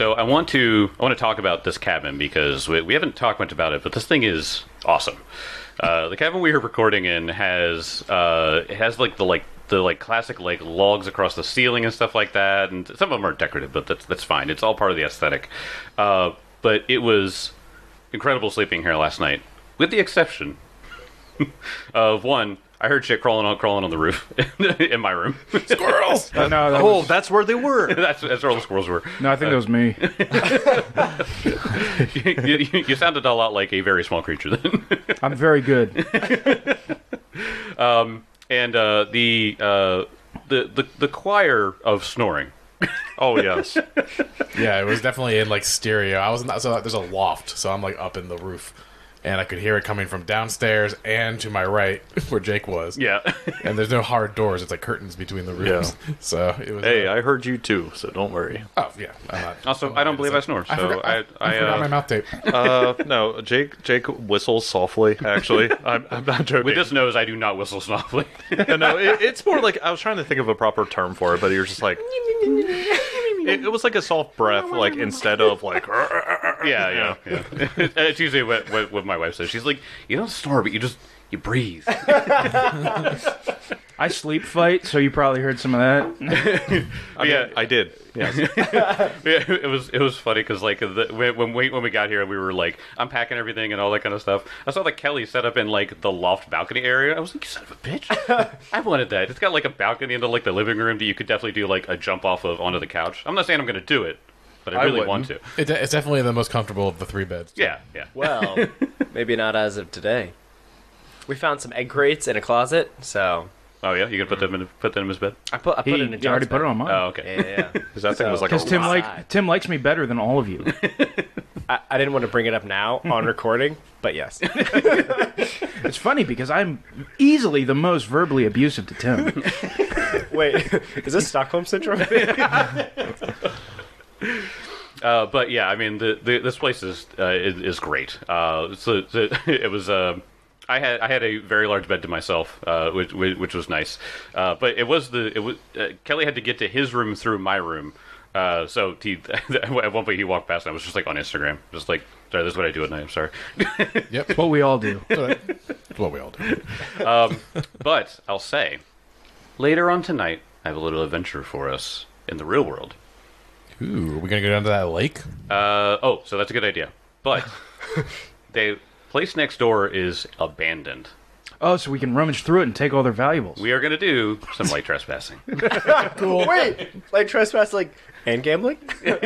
So I want to talk about this cabin because we haven't talked much about it, but this thing is awesome. The cabin we are recording in has it has like the classic like logs across the ceiling and stuff like that, and some of them are decorative, but that's fine. It's all part of the aesthetic. But it was incredible sleeping here last night, with the exception of one. I heard shit crawling on the roof in my room. Squirrels! That's where they were. that's where all the squirrels were. No, I think that was me. You sounded a lot like a very small creature then. I'm very good. And the choir of snoring. Oh yes. Yeah, it was definitely in like stereo. I was not, so there's a loft, so I'm like up in the roof, and I could hear it coming from downstairs and to my right where Jake was. Yeah. And there's no hard doors; it's like curtains between the rooms. Yeah. So it was. Hey, I heard you too, so don't worry. Oh yeah. I'm not, Also, I don't believe I snore, so I forgot my mouth tape. No, Jake whistles softly. Actually, I'm not joking. with this nose, I do not whistle softly. No, it's more like I was trying to think of a proper term for it, but you're just like. It was like a soft breath, like instead of like. Yeah. It's usually what my wife says. She's like, you don't snore, but you breathe. I sleep fight, so you probably heard some of that. I did. Yes. It was funny because like when we got here, we were like unpacking everything and all that kind of stuff. I saw that Kelly set up in like the loft balcony area. I was like, you son of a bitch! I wanted that. It's got like a balcony into like the living room that you could definitely do like a jump off of onto the couch. I'm not saying I'm going to do it, but I really want to. It's definitely the most comfortable of the 3 beds. Yeah. Well, maybe not as of today. We found some egg crates in a closet, so Oh yeah, you can put that in his bed. I put it in a You already put it on mine. Oh okay. Yeah. Because that thing was like Because a Tim likes me better than all of you. I didn't want to bring it up now on recording, but yes. It's funny because I'm easily the most verbally abusive to Tim. Wait, is this Stockholm Syndrome? But yeah, I mean, this place is great. So it was. I had a very large bed to myself, which was nice. But it was Kelly had to get to his room through my room. So at one point he walked past and I was just like on Instagram, just like, sorry, this is what I do at night. I'm sorry. Yep. It's what we all do. It's what we all do. But I'll say, later on tonight, I have a little adventure for us in the real world. Ooh, are we gonna go down to that lake? So that's a good idea. But the place next door is abandoned. Oh, so we can rummage through it and take all their valuables. We are going to do some light trespassing. Cool. Wait, like trespass, and gambling?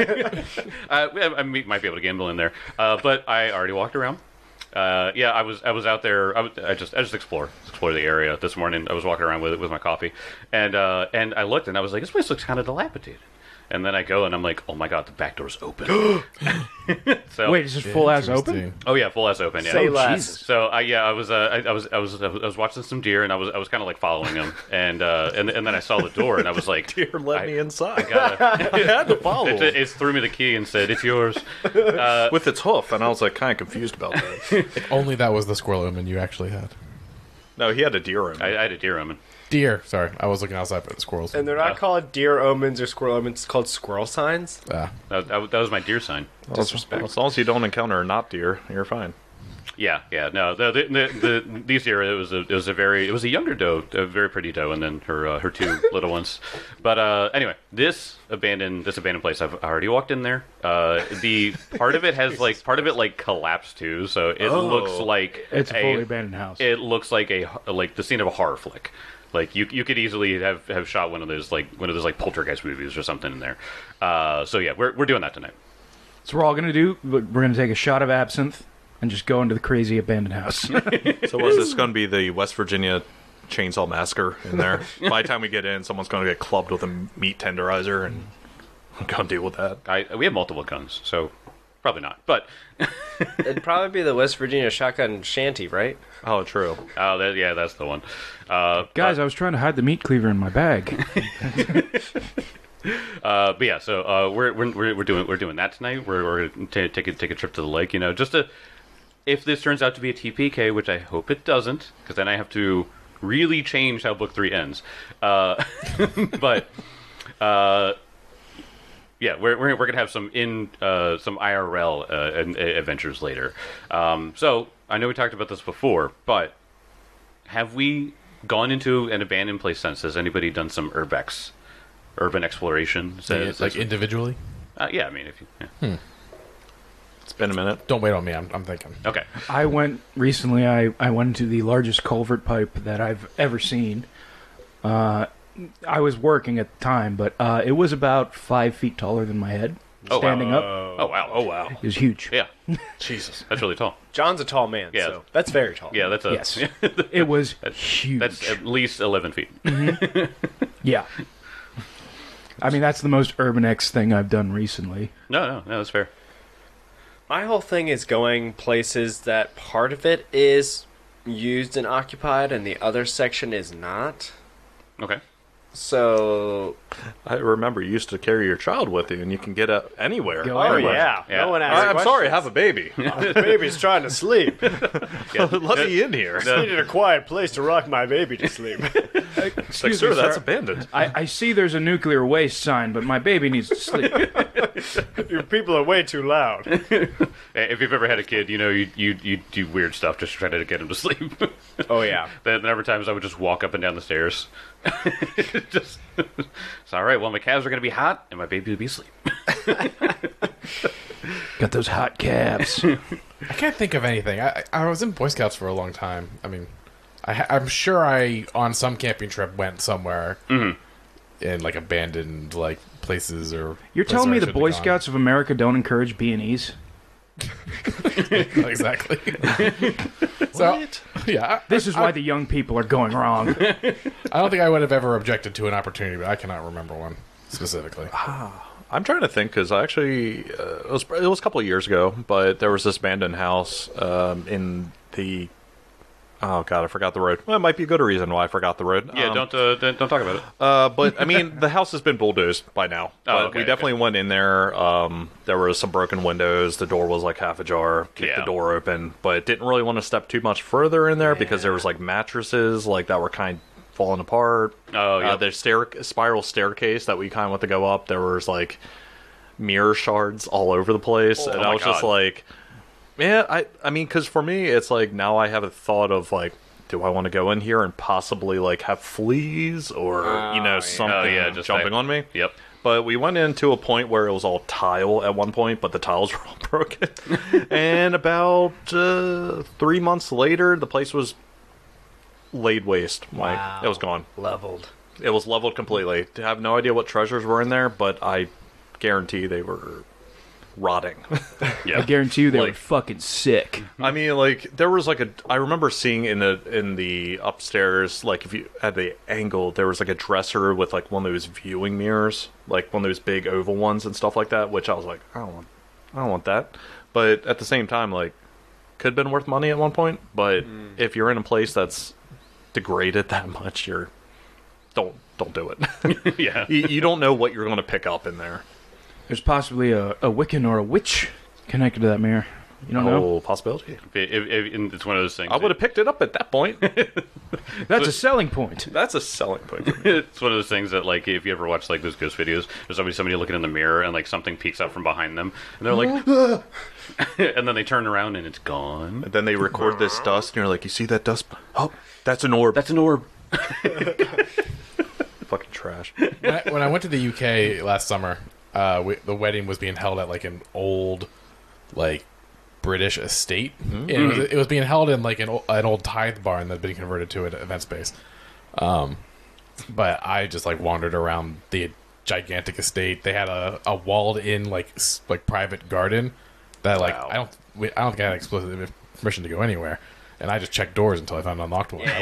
I might be able to gamble in there, but I already walked around. I was out there. I just explore the area this morning. I was walking around with my coffee, and I looked and I was like, this place looks kind of dilapidated. And then I go and I'm like, oh my god, the back door's open. So Wait, is this full ass open? oh yeah, full ass open. Yeah. Say Oh, less. Jesus. So I was watching some deer and I was kind of like following them and then I saw the door and I was like, Dear, let me inside. gotta, I had to follow it threw me the key and said, it's yours. with its hoof, and I was like kind of confused about that. If only that was the squirrel omen you actually had. No, he had a deer in. I had a deer omen. Deer. Sorry, I was looking outside for the squirrels. And they're not called deer omens or squirrel omens, it's called squirrel signs. That was my deer sign. Disrespect. As long as you don't encounter a not deer, you're fine. Yeah. No, these deer. It was a younger doe, a very pretty doe, and then her two little ones. But anyway, this abandoned place. I've already walked in there. The part of it has like collapsed too, so it looks like It's a fully abandoned house. It looks like the scene of a horror flick. Like you could easily have shot one of those poltergeist movies or something in there. So yeah, we're doing that tonight. So we're all going to do, we're going to take a shot of absinthe and just go into the crazy abandoned house. So was this going to be the West Virginia Chainsaw Massacre in there? By the time we get in, someone's going to get clubbed with a meat tenderizer, and I'm going to deal with that. We have multiple guns, so probably not. But It'd probably be the West Virginia shotgun shanty, right? Oh, true. that's the one. Guys, I was trying to hide the meat cleaver in my bag. But yeah, so we're doing that tonight. We're going to take a trip to the lake. Just to, if this turns out to be a TPK, which I hope it doesn't, because then I have to really change how book 3 ends. But Yeah, we're gonna have some some IRL adventures later. So I know we talked about this before, but have we gone into an abandoned place since? Has anybody done some urbex, urban exploration? Like individually? Yeah, I mean, if you. It's been a minute. Don't wait on me. I'm thinking. Okay. I went recently. I went into the largest culvert pipe that I've ever seen. I was working at the time, but it was about 5 feet taller than my head. Standing up, Oh wow. Oh wow. it was huge. Yeah, Jesus. that's really tall. John's a tall man, Yeah. so that's very tall. Yeah, that's a. Yes, it was huge. That's at least 11 feet. Yeah. I mean, that's the most Urban X thing I've done recently. No, that's fair. My whole thing is going places that part of it is used and occupied and the other section is not. Okay. So, I remember you used to carry your child with you, and you can get up anywhere. Go oh anywhere. yeah. Yeah. No one asked I'm sorry, I have a baby. The baby's trying to sleep. Let me in here. Needed a quiet place to rock my baby to sleep. Like, Excuse sir, me, that's sir. abandoned. I see there's a nuclear waste sign, but my baby needs to sleep. Your people are way too loud. If you've ever had a kid, you know you do weird stuff just to try to get him to sleep. Oh yeah. The number of times I would just walk up and down the stairs. Just, it's all right. Well, my calves are going to be hot, and my baby will be asleep. Got those hot calves. I can't think of anything. I was in Boy Scouts for a long time. I mean, I'm sure I on some camping trip went somewhere in like abandoned like places or. You're places telling me I the shouldn't Boy have gone. Scouts of America don't encourage B&Es? Exactly. So yeah, This is why the young people are going wrong. I don't think I would have ever objected to an opportunity, but I cannot remember one specifically. I'm trying to think because I actually it was a couple of years ago, but there was this abandoned house in the. Oh god, I forgot the road. Well, it might be a good reason why I forgot the road. Yeah, don't talk about it. But I mean, the house has been bulldozed by now. But okay, we definitely went in there. There was some broken windows. The door was like half ajar. Kicked the Yeah. door open, but didn't really want to step too much further in there because there was like mattresses like that were kind of falling apart. Oh, yeah. There's spiral staircase that we kind of went to go up. There was like mirror shards all over the place, and Oh I my was just God. like, yeah, I mean, because for me, it's like now I have a thought of like, do I want to go in here and possibly like have fleas or something just jumping on me? Yep. But we went into a point where it was all tile at one point, but the tiles were all broken. And about 3 months later, the place was laid waste. Like Wow. it was gone. Leveled. It was leveled completely. I have no idea what treasures were in there, but I guarantee they were rotting. I guarantee you they were Like- fucking sick. I mean, like there was like I remember seeing in the upstairs, like if you had the angle, there was like a dresser with like one of those viewing mirrors, like one of those big oval ones and stuff like that. Which I was like, I don't want that. But at the same time, like, could have been worth money at one point. But if you're in a place that's degraded that much, don't do it. Yeah. you don't know what you're going to pick up in there. There's possibly a Wiccan or a witch connected to that mirror. You don't know? Oh, possibility. And it's one of those things. I would have picked it up at that point. That's a selling point. That's a selling point for me. It's one of those things that, like, if you ever watch like those ghost videos, there's always somebody looking in the mirror and like something peeks out from behind them, and they're like, and then they turn around and it's gone. And then they record this dust, and you're like, you see that dust? Oh, that's an orb. That's an orb. Fucking trash. When I went to the UK last summer, the wedding was being held at like an old, like British estate. And it was being held in like an old tithe barn that had been converted to an event space. But I just like wandered around the gigantic estate. They had a walled-in like private garden that like Wow. I don't think I had explicit permission to go anywhere. And I just checked doors until I found an unlocked one.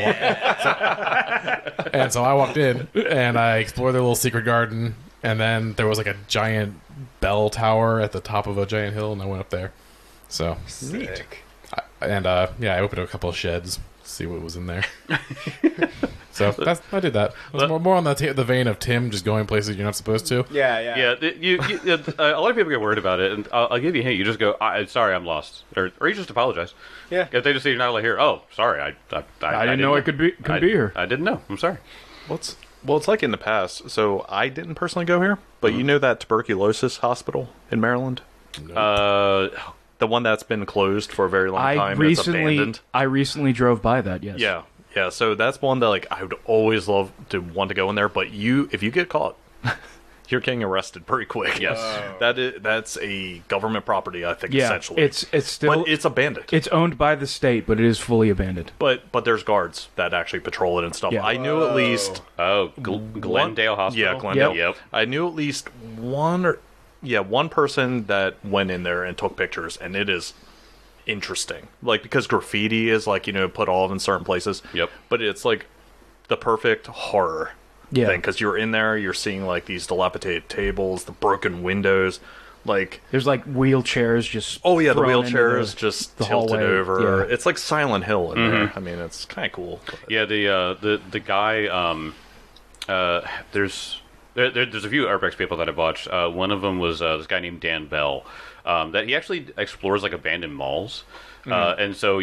So I walked in and I explored their little secret garden. And then there was like a giant bell tower at the top of a giant hill, and I went up there. So Sick. I opened a couple of sheds, see what was in there. So I did that. It was more on the vein of Tim just going places you're not supposed to. Yeah. Yeah, a lot of people get worried about it, and I'll give you a hint. You just go, sorry, I'm lost, or you just apologize. Yeah. If they just say you're not allowed here, oh, sorry, I I didn't know I could be here. I didn't know. I'm sorry. Well, it's like in the past. So I didn't personally go here, but you know that tuberculosis hospital in Maryland? Uh, The one that's been closed for a very long time. It's abandoned. I recently drove by that. Yes. Yeah. Yeah, so that's one that like I would always love to want to go in there, but if you get caught, you're getting arrested pretty quick. Yes. That's a government property, I think, Yeah. essentially. It's still but it's abandoned. it's owned by the state, but it is fully abandoned. But there's guards that actually patrol it and stuff. Yeah. I knew at least Glendale Hospital. Yeah, Glendale. Yep. I knew at least one person that went in there and took pictures, and it is interesting. Like, because graffiti is like, put all in certain places. Yep. But it's like the perfect horror Yeah. thing, because you're in there, you're seeing like these dilapidated tables, the broken windows, like There's like wheelchairs just. oh yeah, the thrown into wheelchairs just the tilted hallway. over. Yeah. It's like Silent Hill in there. I mean, it's kind of cool. Yeah, the guy. There's a few Urbex people that I watched. One of them was this guy named Dan Bell. That he actually explores like abandoned malls. And so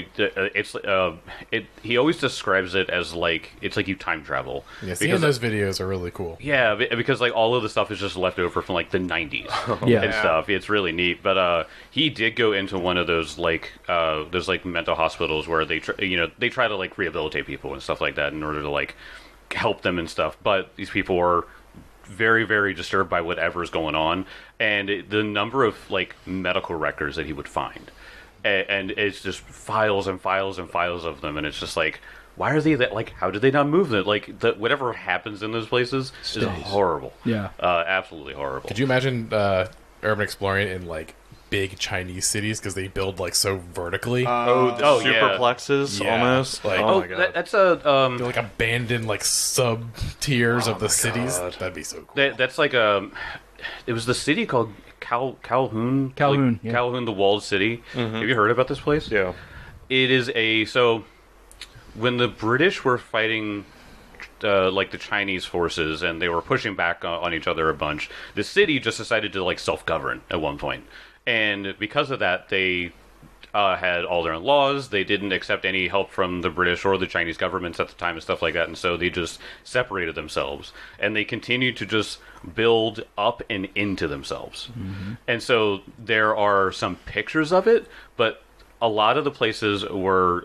he always describes it as like it's like you time travel. Yeah, seeing those videos are really cool. Yeah, because like all of the stuff is just left over from like the 90s Yeah. and stuff. It's really neat. But he did go into one of those like mental hospitals where they they try to like rehabilitate people and stuff like that in order to like help them and stuff. But these people are very, very disturbed by whatever's going on, and the number of like medical records that he would find, and it's just files and files and files of them, and it's just like, why are they that? Like, how did they not move them? Like, whatever happens in those places is horrible. Yeah. Absolutely horrible. Could you imagine urban exploring in like big Chinese cities because they build like so vertically? yeah. Superplexes Yeah. almost. Like- oh my god. That's a They're like abandoned like sub tiers of the cities. God. That'd be so cool. that's like it was the city called Calhoun. Calhoun, Like, yeah. Calhoun, the walled city. Have you heard about this place? yeah. It is when the British were fighting like the Chinese forces and they were pushing back on each other a bunch, the city just decided to like self-govern at one point. And because of that, they had all their own laws. They didn't accept any help from the British or the Chinese governments at the time and stuff like that. And so they just separated themselves. And they continued to just build up and into themselves. And so there are some pictures of it, but a lot of the places were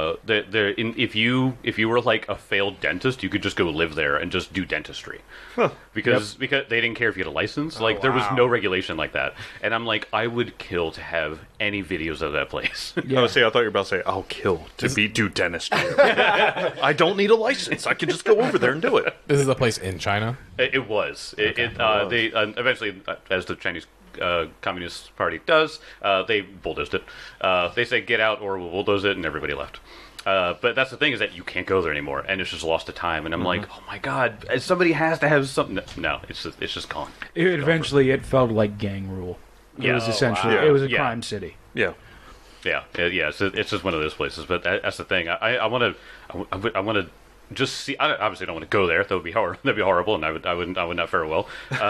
if you were like a failed dentist, you could just go live there and just do dentistry because they didn't care if you had a license. Like there was no regulation like that. And I'm like, I would kill to have any videos of that place. Oh, see, I thought you were about to say, I'll kill to do dentistry. I don't need a license. I can just go over there and do it. This is a place in China. It was. They eventually, as the Chinese Communist Party does, they bulldozed it. They said, get out or we'll bulldoze it, and everybody left. But that's the thing, is that you can't go there anymore, and it's just lost to time. And I'm like, oh my god, somebody has to have something. No, it's just gone. It felt like gang rule. It Yeah. was essentially wow. it was a Yeah. crime city. Yeah. Yeah. It's just one of those places. But that's the thing. I want to just see. I obviously don't want to go there. That would be horrible. That'd be horrible, and I would not fare well.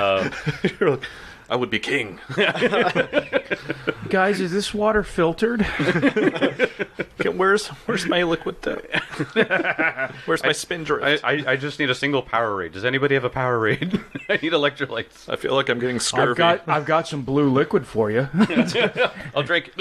I would be king. Guys, is this water filtered? Where's my liquid dough? Where's my spindrift? I just need a single Powerade. Does anybody have a Powerade? I need electrolytes. I feel like I'm getting scurvy. I've got some blue liquid for you. I'll drink.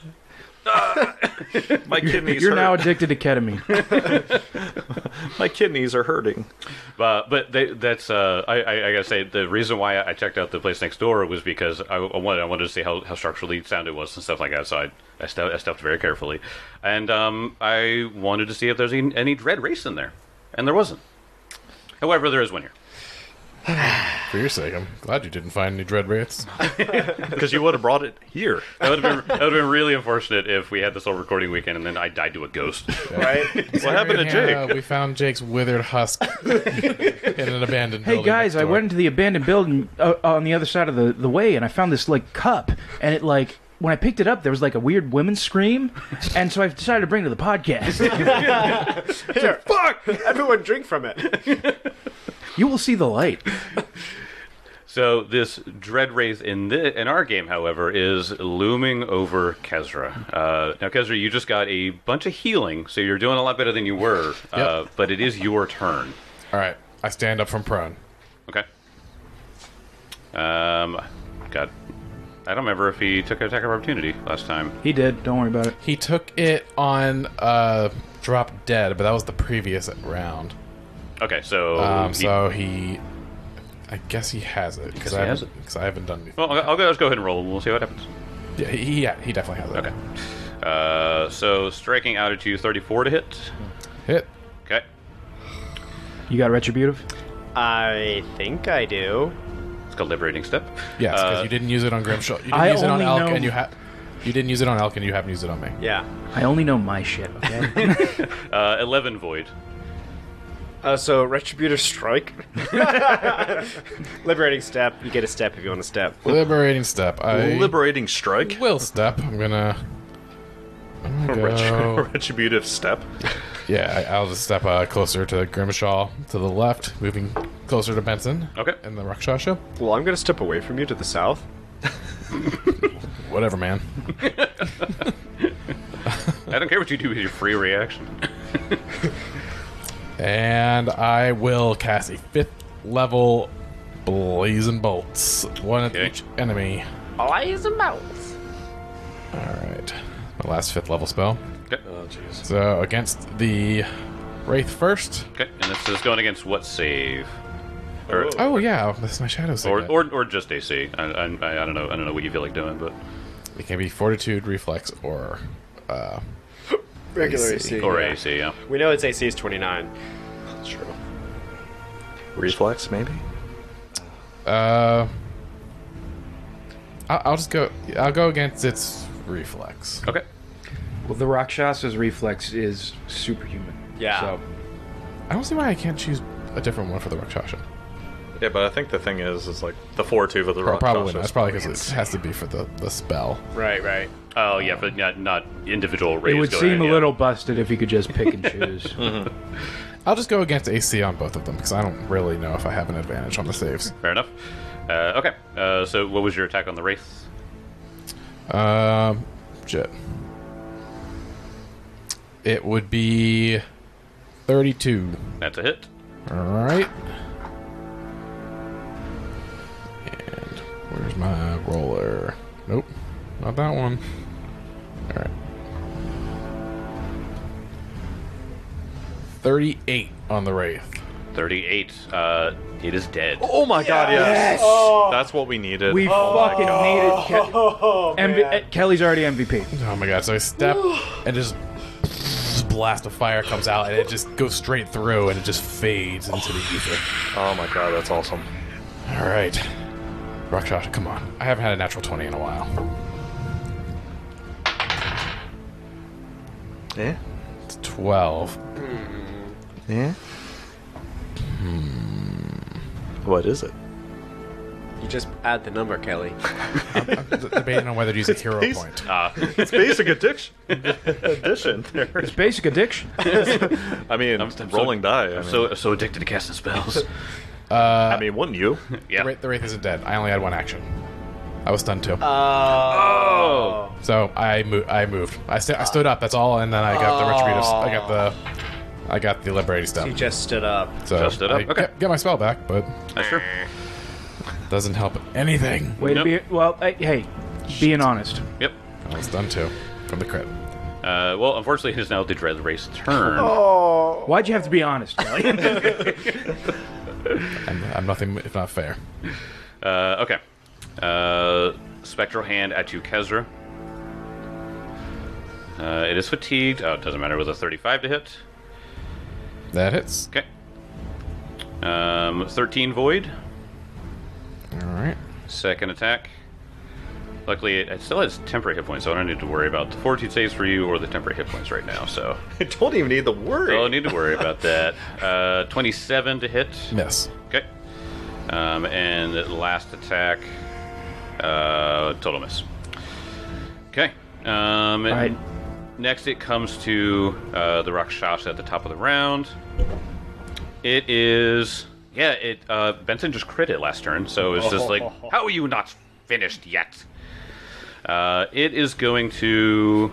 My kidneys You're hurt. now addicted to ketamine. My kidneys are hurting. But that's I gotta say, the reason why I checked out the place next door was because I wanted to see how structurally sound it was and stuff like that. So I stepped very carefully, and I wanted to see if there's any Dread Race in there, and there wasn't. However, there is one here. For your sake, I'm glad you didn't find any dread rates. Because you would have brought it here. That would have been really unfortunate if we had this whole recording weekend and then I died to a ghost. Right? What happened to Jake? We found Jake's withered husk in an abandoned Hey building. guys, next I door. went into the abandoned building on the other side of the way, and I found this like cup, and it like. When I picked it up, there was like a weird women's scream, and so I decided to bring it to the podcast. Here, fuck! Everyone drink from it. You will see the light. So this Dread Wraith in our game, however, is looming over Kezra. Now, Kezra, you just got a bunch of healing, so you're doing a lot better than you were. Yep. But it is your turn. All right. I stand up from prone. Okay. God, I don't remember if he took an attack of opportunity last time. He did. Don't worry about it. He took it on drop dead, but that was the previous round. Okay, so So he, I guess he has it Guess he has it. because I haven't done anything. well, let's go ahead and roll, and we'll see what happens. Yeah, he definitely has it. Okay. So striking out at you, 34 to hit. Hit. Okay. You got retributive? I think I do. It's called liberating step. Yes, because you didn't use it on Grimshaw. You didn't I use it on only Elk, know- and you didn't use it on Elk, and you haven't used it on me. Yeah. I only know my shit, okay? 11 void. So retributive strike. Liberating step. You get a step if you want to step. Liberating step. I Liberating strike. will step. I'm gonna go. Retributive step. Yeah, I'll just step closer to Grimshaw to the left, moving closer to Benson. Okay. And the Rakshasa ship. Well, I'm going to step away from you to the south. Whatever, man. I don't care what you do with your free reaction. And I will cast a 5th level Blazing Bolts. One Okay. at each enemy. Eyes and mouths. Alright. My last 5th level spell. Okay. Oh jeez. So against the Wraith first. Okay, and this is going against what save? Or, Oh yeah, this is my shadow signet. or just AC. I don't know. I don't know what you feel like doing, but It can be Fortitude, Reflex, or Regular AC. AC. or yeah. AC. Yeah. We know its AC is 29. That's true. Reflex, maybe. I'll just go. I'll go against its Reflex. Okay. Well, the Rakshasa's reflex is superhuman. Yeah. So, I don't see why I can't choose a different one for the Rakshasa. Yeah, but I think the thing is like the fortitude of the rock. Probably not. It's probably because it has to be for the spell. Right. Oh yeah, but not individual rays. it would going seem in, a yeah. little busted if he could just pick and choose. I'll just go against AC on both of them because I don't really know if I have an advantage on the saves. Fair enough. Okay. So what was your attack on the wraith? Shit. It would be 32. That's a hit. All right. And where's my roller? Nope, not that one. All right. 38 on the Wraith. 38. It is dead. Oh my god, yes! That's what we needed. We fucking needed Kelly's already MVP. Oh my god, so I step and just blast of fire comes out and it just goes straight through and it just fades into the ether. Oh my god, that's awesome. Alright. Rakshasa, come on. I haven't had a natural 20 in a while. Yeah? It's 12. Yeah? What is it? You just add the number, Kelly. I'm debating on whether to use a hero Please. point. It's basic addiction. Addition. It's basic addiction. I mean, I'm so- rolling die. I I'm mean, so addicted to casting spells. I mean, wouldn't you? Yeah. The Wraith isn't dead. I only had one action. I was stunned too. Oh. So I moved. I stood up. That's all, and then I got the retributive. I got the liberating step. You just stood up. So Just stood up? I Okay. get my spell back, but Sure. doesn't help anything. Way Nope. to be. Well, hey, being honest. Yep. I was stunned too from the crit. Well, unfortunately, it is now the Dread Race turn. Why'd you have to be honest, Kelly? I'm nothing if not fair. Okay. Spectral Hand at you, Kezra. It is fatigued. Oh, it doesn't matter with a 35 to hit. That hits. Okay. 13 Void. All right. Second attack. Luckily, it still has temporary hit points, so I don't need to worry about the fortitude saves for you or the temporary hit points right now. So I don't even need the word. I don't need to worry about that. 27 to hit. Miss. Okay. And the last attack, total miss. Okay. right. Next, it comes to the Rakshasa at the top of the round. It is... Yeah, Benson just crit it last turn, so it's just like, how are you not finished yet? It is going to...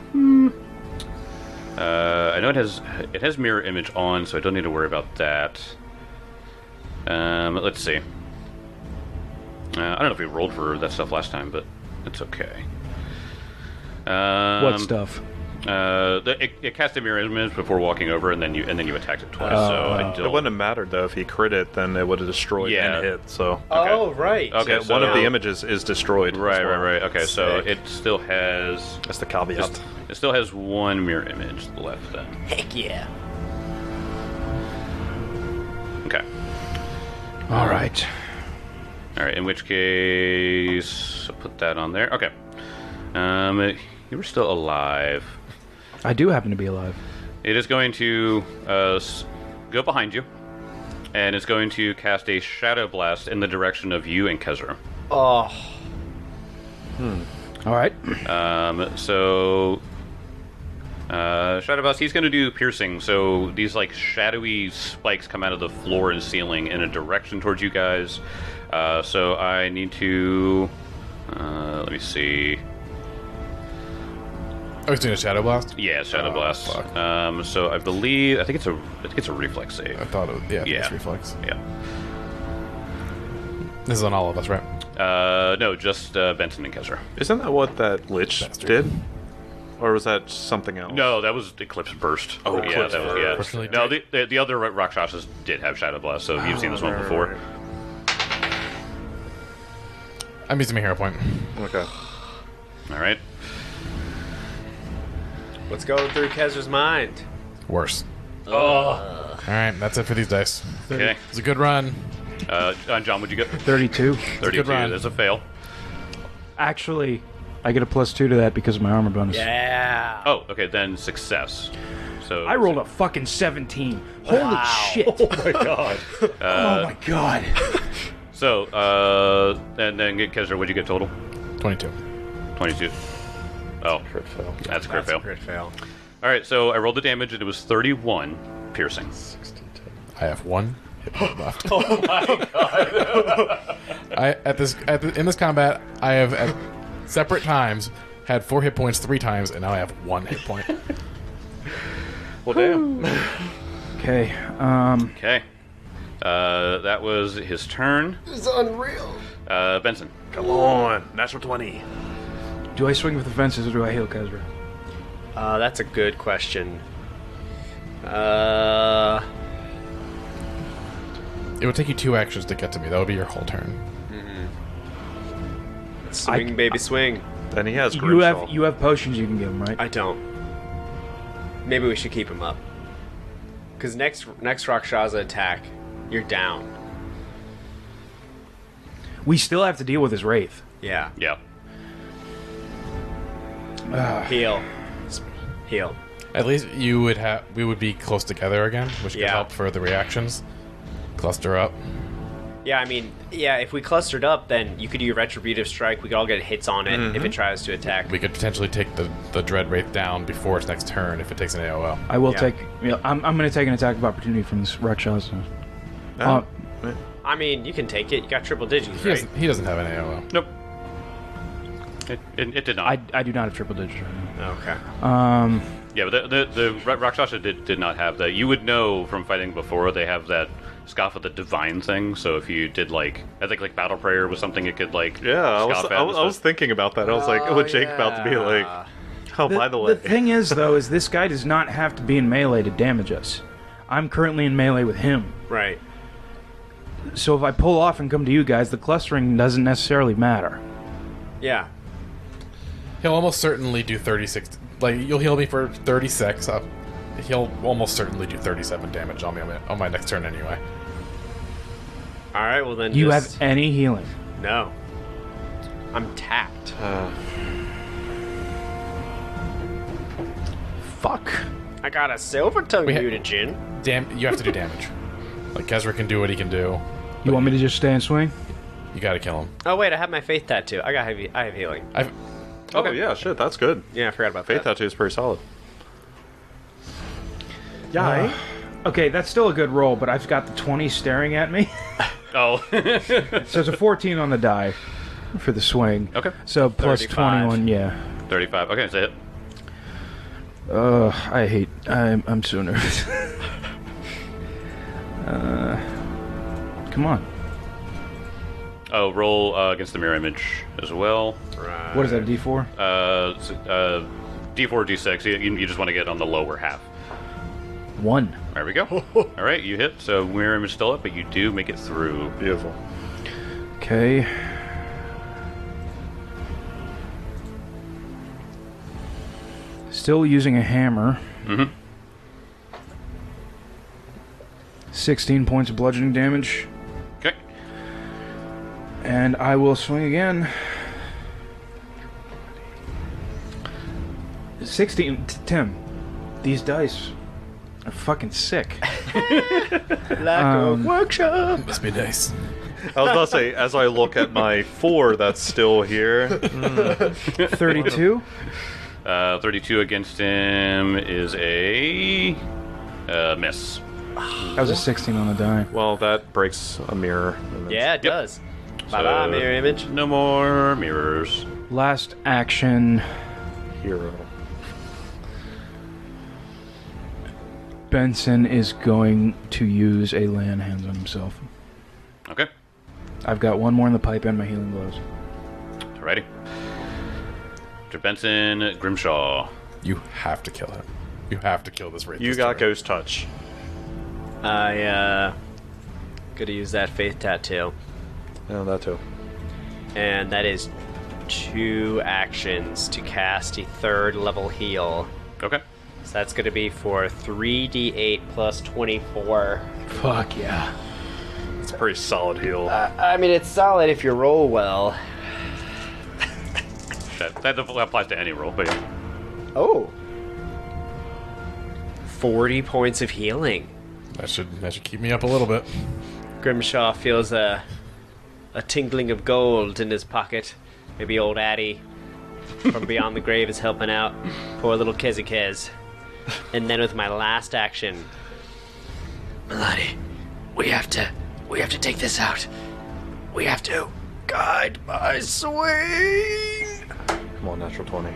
I know it has mirror image on, so I don't need to worry about that. Let's see. I don't know if we rolled for that stuff last time, but it's okay. What stuff? It cast a mirror image before walking over, and then you attacked it twice. So I It don't- wouldn't have mattered though if he crit it, then it would have destroyed Yeah. and hit. So Oh, right. Okay, yeah, so one of the images is destroyed. as Right. well. Okay, so Sick. it still has That's the caveat. it still has one mirror image left. Then Heck yeah. okay. All right. All right. In which case, I'll put that on there. Okay. You were still alive. I do happen to be alive. It is going to go behind you, and it's going to cast a shadow blast in the direction of you and Kezra. Oh. All right. Shadow blast. He's going to do piercing. So these like shadowy spikes come out of the floor and ceiling in a direction towards you guys. So I need to. Let me see. Oh, he's doing a shadow blast. Yeah, shadow blast. fuck. So I think it's a reflex save. I thought it was, yeah, Yeah. it's reflex. Yeah. This is on all of us, right? No, just Benson and Kezra. Isn't that what that lich Bastard. did? Or was that something else? No, that was Eclipse Burst. Oh, yeah, Eclipse that was Burst. yeah. No, the other Rakshasas did have Shadow Blast, so you've seen this one before. I'm using my hero point. Okay. All right. What's going through Kezra's mind? Worse. Oh. All right, that's it for these dice. Okay. It's a good run. John, would you get 32. 32? run. That's a fail. Actually, I get a +2 to that because of my armor bonus. Yeah. Oh, okay, then success. So I rolled a fucking 17. Holy shit. Oh my god. Oh my god. So, and then get Kezra. What'd you get total? 22. 22. Oh, Crit fail. that's a crit That's a fail. crit fail. All right, so I rolled the damage, and it was 31 piercing. I have one hit point left. Oh my god! In this combat, I have at separate times had 4 hit points 3 times, and now I have 1 hit point. Well, damn. Okay. Okay. That was his turn. It's unreal. Benson. Come on. Natural 20. Do I swing with the fences or do I heal Kezra? That's a good question. It would take you 2 actions to get to me. That would be your whole turn. Swing, baby, swing. Then he has You Grimshaw. have potions you can give him, right? I don't. Maybe we should keep him up. Because next Rakshasa attack, you're down. We still have to deal with his wraith. Yeah. Yeah. Heal. Heal. At least we would be close together again, which could Yeah. help for the reactions. Cluster up. Yeah, I mean, yeah, if we clustered up, then you could do your Retributive Strike. We could all get hits on it if it tries to attack. We could potentially take the Dread Wraith down before its next turn if it takes an AOL. I will Yeah. take. I'm going to take an attack of opportunity from this Rakshasa. Oh. I mean, you can take it. You got triple digits, He right? doesn't, he doesn't have an AOL. Nope. It did not. I do not have triple digits right now. Okay. Yeah, but the Rakshasa did not have that. You would know from fighting before they have that Scoff of the Divine thing. So if you did I think like Battle Prayer was something it could like. Yeah, I was, scoff at I, and was, I was stuff. thinking about that. I was like, oh, Jake about to be like, oh, by the way. The thing is, though, is this guy does not have to be in melee to damage us. I'm currently in melee with him. Right. So if I pull off and come to you guys, the clustering doesn't necessarily matter. Yeah. He'll almost certainly do 36. Like, you'll heal me for 36. He'll almost certainly do 37 damage on me on my next turn anyway. All right, well then You just... have any healing? No. I'm tapped. Fuck. I got a Silver Tongue We ha- mutagen. You have to do damage. Like, Kezra can do what he can do. You want me to just stay and swing? You gotta kill him. Oh wait, I have my Faith Tattoo. I have healing. Oh, yeah, shit, that's good. Yeah, I forgot about Faith that. Tattoo is pretty solid. Yeah. Okay, that's still a good roll, but I've got the 20 staring at me. Oh. So it's a 14 on the die for the swing. Okay. So plus 35. 21, yeah. 35. Okay, that's it. I'm so nervous. Come on. Oh, roll against the mirror image as well. What is that, a D4? D4, D6. You just want to get on the lower half. 1. There we go. All right, you hit. So mirror image still up, but you do make it through. Beautiful. Okay. Still using a hammer. Mm-hmm. 16 points of bludgeoning damage. Okay. And I will swing again. 16. Tim, these dice are fucking sick. Lack of workshop. Must be nice. I was about to say, as I look at my 4 that's still here, 32. 32 against him is a miss. That was a 16 on the die. well, that breaks a mirror. Yeah, it Yep. does. Bye-bye, mirror image. No more mirrors. Last action. Hero. Benson is going to use a lay on hands on himself. Okay. I've got one more in the pipe and my healing gloves. Alrighty. Mr. Benson, Grimshaw. You have to kill him. You have to kill this Wraith. You this got turn. Ghost Touch. I gotta use that Faith Tattoo. Yeah, that too. And that is 2 actions to cast a 3rd level heal. Okay. So that's gonna be for 3d8 plus 24. Fuck yeah. It's a pretty solid heal. I mean, it's solid if you roll well. That applies to any roll, but yeah. Oh. 40 points of healing. That should keep me up a little bit. Grimshaw feels a tingling of gold in his pocket. Maybe old Addie from beyond the grave is helping out. Poor little Kez. And then with my last action, Milani, we have to take this out. We have to guide my swing. Come on, natural 20.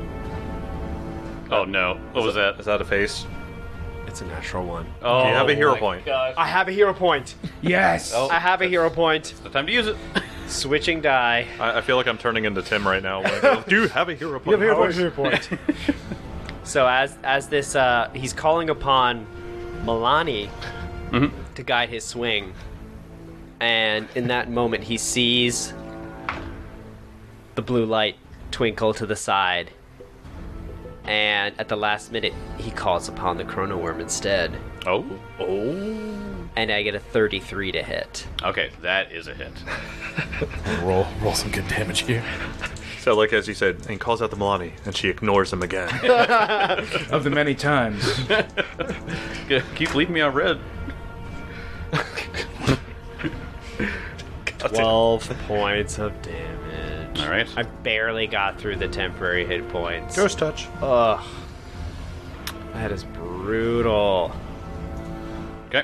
Oh no. What was that? Is that a face? It's a natural one. Oh, Do you have a hero my point? gosh. I have a hero point. Yes! Oh. I have a hero point. It's the time to use it. Switching die. I feel like I'm turning into Tim right now. When I go, do you have a hero point? So as this he's calling upon Milani to guide his swing, and in that moment he sees the blue light twinkle to the side, and at the last minute he calls upon the Chrono Worm instead, Oh. and I get a 33 to hit. Okay, that is a hit. Roll some good damage here. So, like as you said, and he calls out the Milani, and she ignores him again. Of the many times. Keep leaving me on red. 12 points of damage. All right. I barely got through the temporary hit points. Ghost Touch. Ugh. That is brutal. Okay.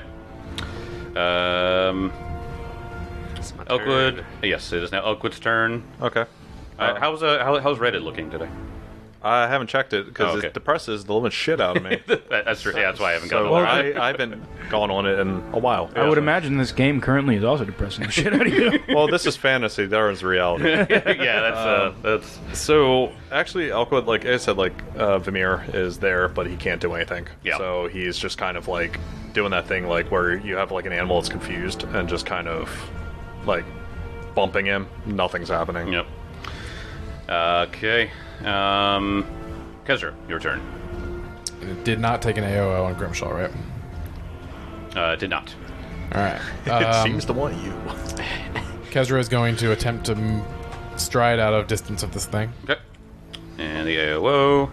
It's my Oakwood. turn. Yes, it is now Oakwood's turn. Okay. How's Reddit looking today? I haven't checked it because okay. it depresses the living shit out of me. That's true. Yeah, that's why I haven't gone So over. I haven't gone on it in a while. I would imagine this game currently is also depressing the shit out of you. Well, this is fantasy. There is reality. Yeah, that's So actually, Elkwood, like I said, like Vimir is there, but he can't do anything. Yeah. So he's just kind of like doing that thing, like where you have like an animal that's confused and just kind of like bumping him. Nothing's happening. Yep. Okay. Kezra, your turn. It did not take an AOO on Grimshaw, right? Did not. All right. It seems to want you. Kezra is going to attempt to stride out of distance of this thing. Okay. And the AOO.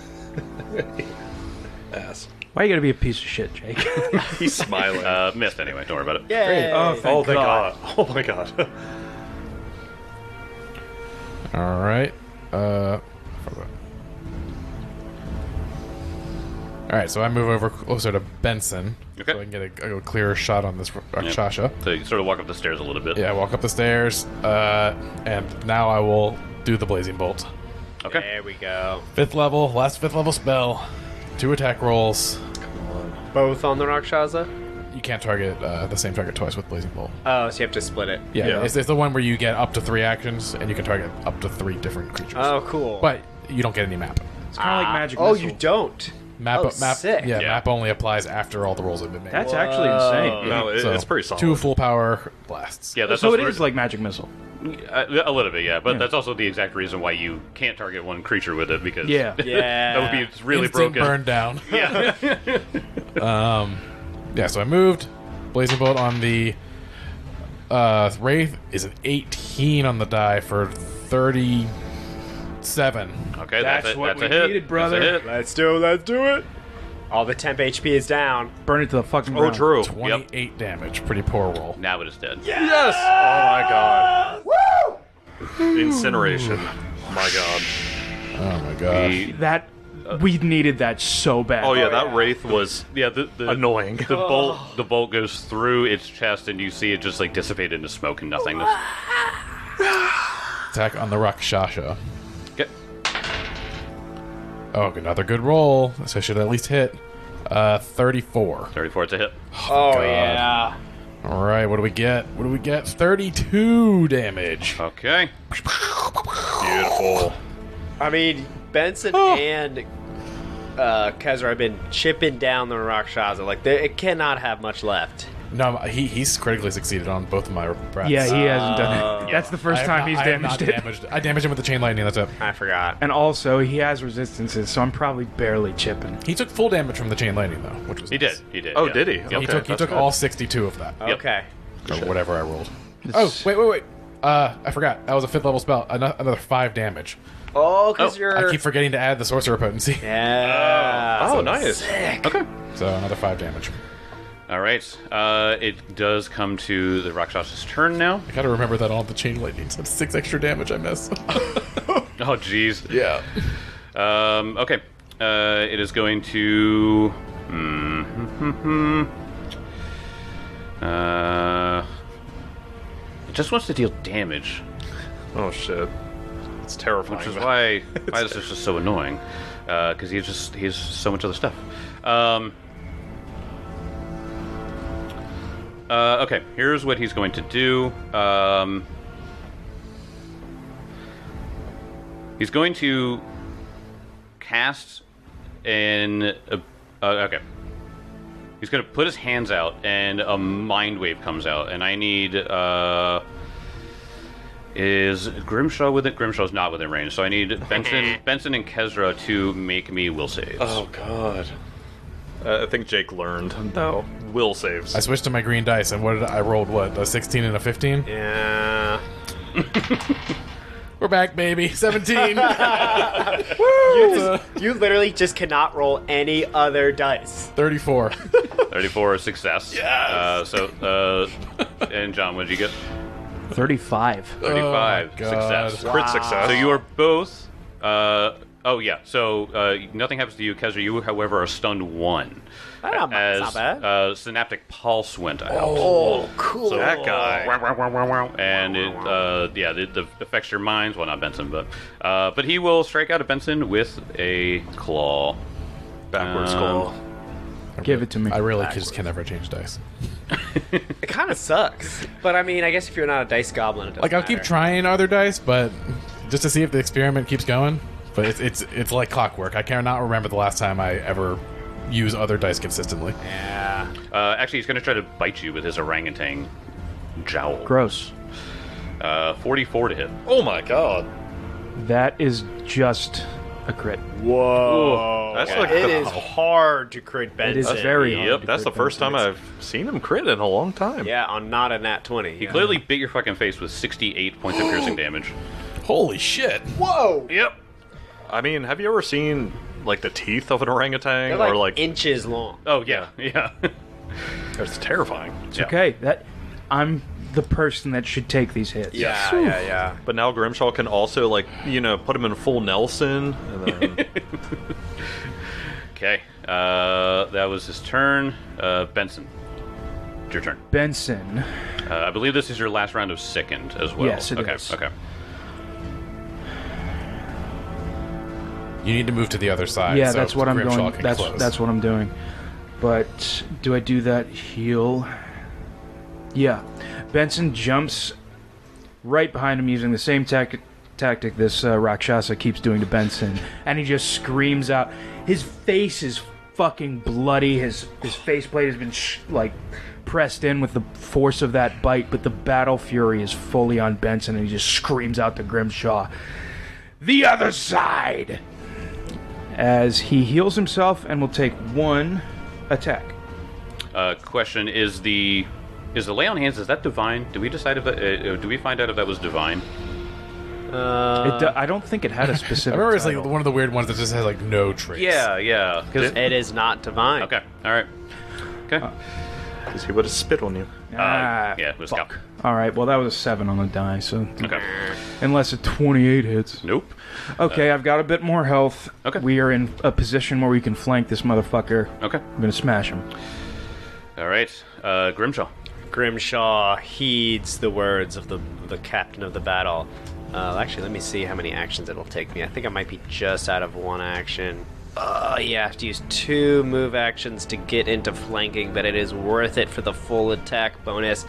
Ass. Why you gotta be a piece of shit, Jake? He's smiling. Missed anyway. Don't worry about it. Yay! Oh, thank Thank God. God. Oh my God. All right. All right, so I move over closer to Benson, Okay. so I can get a clearer shot on this Rakshasha. So you sort of walk up the stairs a little bit. Yeah, I walk up the stairs, and now I will do the Blazing Bolt. Okay. There we go. Fifth level, last 5th level spell. 2 attack rolls. Both on the Rakshasa? you can't target the same target twice with Blazing Bolt. Oh, so you have to split it. Yeah, Yeah. It's the one where you get up to 3 actions and you can target up to 3 different creatures. Oh, cool. But you don't get any map. It's kind of like Magic Oh, Missile. you don't. Map, Oh, map, sick. Yeah, Yeah. map only applies after all the rolls have been made. That's actually insane. No, So, it's pretty solid. 2 full power blasts. Yeah, that's So it also is like Magic Missile. a little bit, yeah. But Yeah. that's also the exact reason why you can't target one creature with it because Yeah. Yeah. that would be really Instant broken. burn down. Yeah. Yeah, so I moved. Blazing Bolt on the Wraith is an 18 on the die for 37. Okay, That's that's, what that's we a hit. needed, brother. That's a hit. Let's do it. All the temp HP is down. Burn it to the fucking Oh, ground. true. 28 damage. Pretty poor roll. Now it is dead. Yes! Oh my god. Woo! Incineration. Oh my god. Oh my god. That we needed that so bad. Oh yeah, that Wraith was Yeah, the annoying. the bolt goes through its chest, and you see it just like dissipate into smoke and nothingness. Attack on the Rakshasha. Okay. Oh, another good roll. So I should at least hit 34. 34, it's a hit. Oh, God. yeah. All right, what do we get? 32 damage. Okay. Beautiful. I mean, Benson and Kezra have been chipping down the Rakshasa. Like, it cannot have much left. No, he's critically succeeded on both of my breaths. Yeah, he hasn't done it. That's the I first have time not- he's I have not damaged it. I damaged him with the chain lightning. That's it. I forgot. And also, he has resistances, so I'm probably barely chipping. He took full damage from the chain lightning though, which was He nice. did. He did. Oh, yeah. did he? Yep. Okay. He took that's good. all 62 of that, Yep. Okay. or whatever I rolled. Oh, wait. I forgot. That was a 5th level spell. Another 5 damage. Oh, because Oh, you're... I keep forgetting to add the sorcerer potency. Yeah. Oh, nice. Okay. So another 5 damage. All right. It does come to the Rakshas's turn now. I gotta remember that all the chain lightning. So 6 extra damage I miss. Oh, jeez. yeah. Okay. It is going to. It just wants to deal damage, Oh shit. It's terrifying. which is why this is just so annoying. Because he has so much other stuff. Okay. Here's what he's going to do. He's going to cast an. Okay. He's going to put his hands out, and a mind wave comes out, and I need. Is Grimshaw with it? Grimshaw's not within range, so I need Benson and Kezra to make me will saves. Oh god. I think Jake learned. Though. Will saves. I switched to my green dice, and I rolled what? A 16 and a 15. Yeah. We're back, baby. 17. You literally just cannot roll any other dice. 34. 34 success. Yes. And John, what did you get? 35. 35 Oh, God. success. Crit success. So you are both. Oh yeah. So nothing happens to you, Kezra. You, however, are stunned 1. That's not bad. Synaptic pulse went out. Oh, cool. That guy. And it, it affects your minds. Well, not Benson, but he will strike out at Benson with a claw. Backwards skull. Give it to me. I really just can never change dice. It kind of sucks. But I mean, I guess if you're not a dice goblin, it doesn't Like I'll keep matter. trying other dice, but just to see if the experiment keeps going. But it's like clockwork. I cannot remember the last time I ever use other dice consistently. Yeah. Actually, he's going to try to bite you with his orangutan jowl. Gross. 44 to hit. Oh my god. That is just a crit. Whoa. That's Okay. like It is hard to crit It Benson. is very hard. Yep, to That's the crit first time Benson. I've seen him crit in a long time. Yeah, on not a nat 20. He clearly bit your fucking face with 68 points of piercing damage. Holy shit! Whoa! Yep. I mean, have you ever seen like the teeth of an orangutan They're like, or like inches long. Oh yeah, yeah. it's terrifying. It's okay. I'm the person that should take these hits. Yeah. But now Grimshaw can also like, put him in full Nelson and then Okay. That was his turn. Benson, it's your turn. Benson. I believe this is your last round of sickened as well. Yes, it okay. is. Okay. You need to move to the other side. Yeah, so that's what I'm Grimshaw going. can That's close. what I'm doing. But do I do that heal? Yeah. Benson jumps right behind him using the same tactic this Rakshasa keeps doing to Benson, and he just screams out. His face is fucking bloody. His faceplate has been pressed in with the force of that bite, but the battle fury is fully on Benson, and he just screams out to Grimshaw, "The other side!" As he heals himself and will take 1 attack. Question: Is the lay on hands? Is that divine? Do we decide if that? Do we find out if that was divine? I don't think it had a I specific. remember it's like title. one of the weird ones that just has like no trace. Yeah. Because It is not divine. okay, all right, okay. Because he would have spit on you. Ah, Yeah, it was fuck. Scout. All right, well that was a 7 on the die, so Okay. unless a 28 hits. Nope. Okay, I've got a bit more health. Okay. We are in a position where we can flank this motherfucker. Okay. I'm gonna smash him. All right. Grimshaw. Grimshaw heeds the words of the captain of the battle. Actually, let me see how many actions it'll take me. I think I might be just out of 1 action. Yeah, I have to use 2 move actions to get into flanking, but it is worth it for the full attack bonus.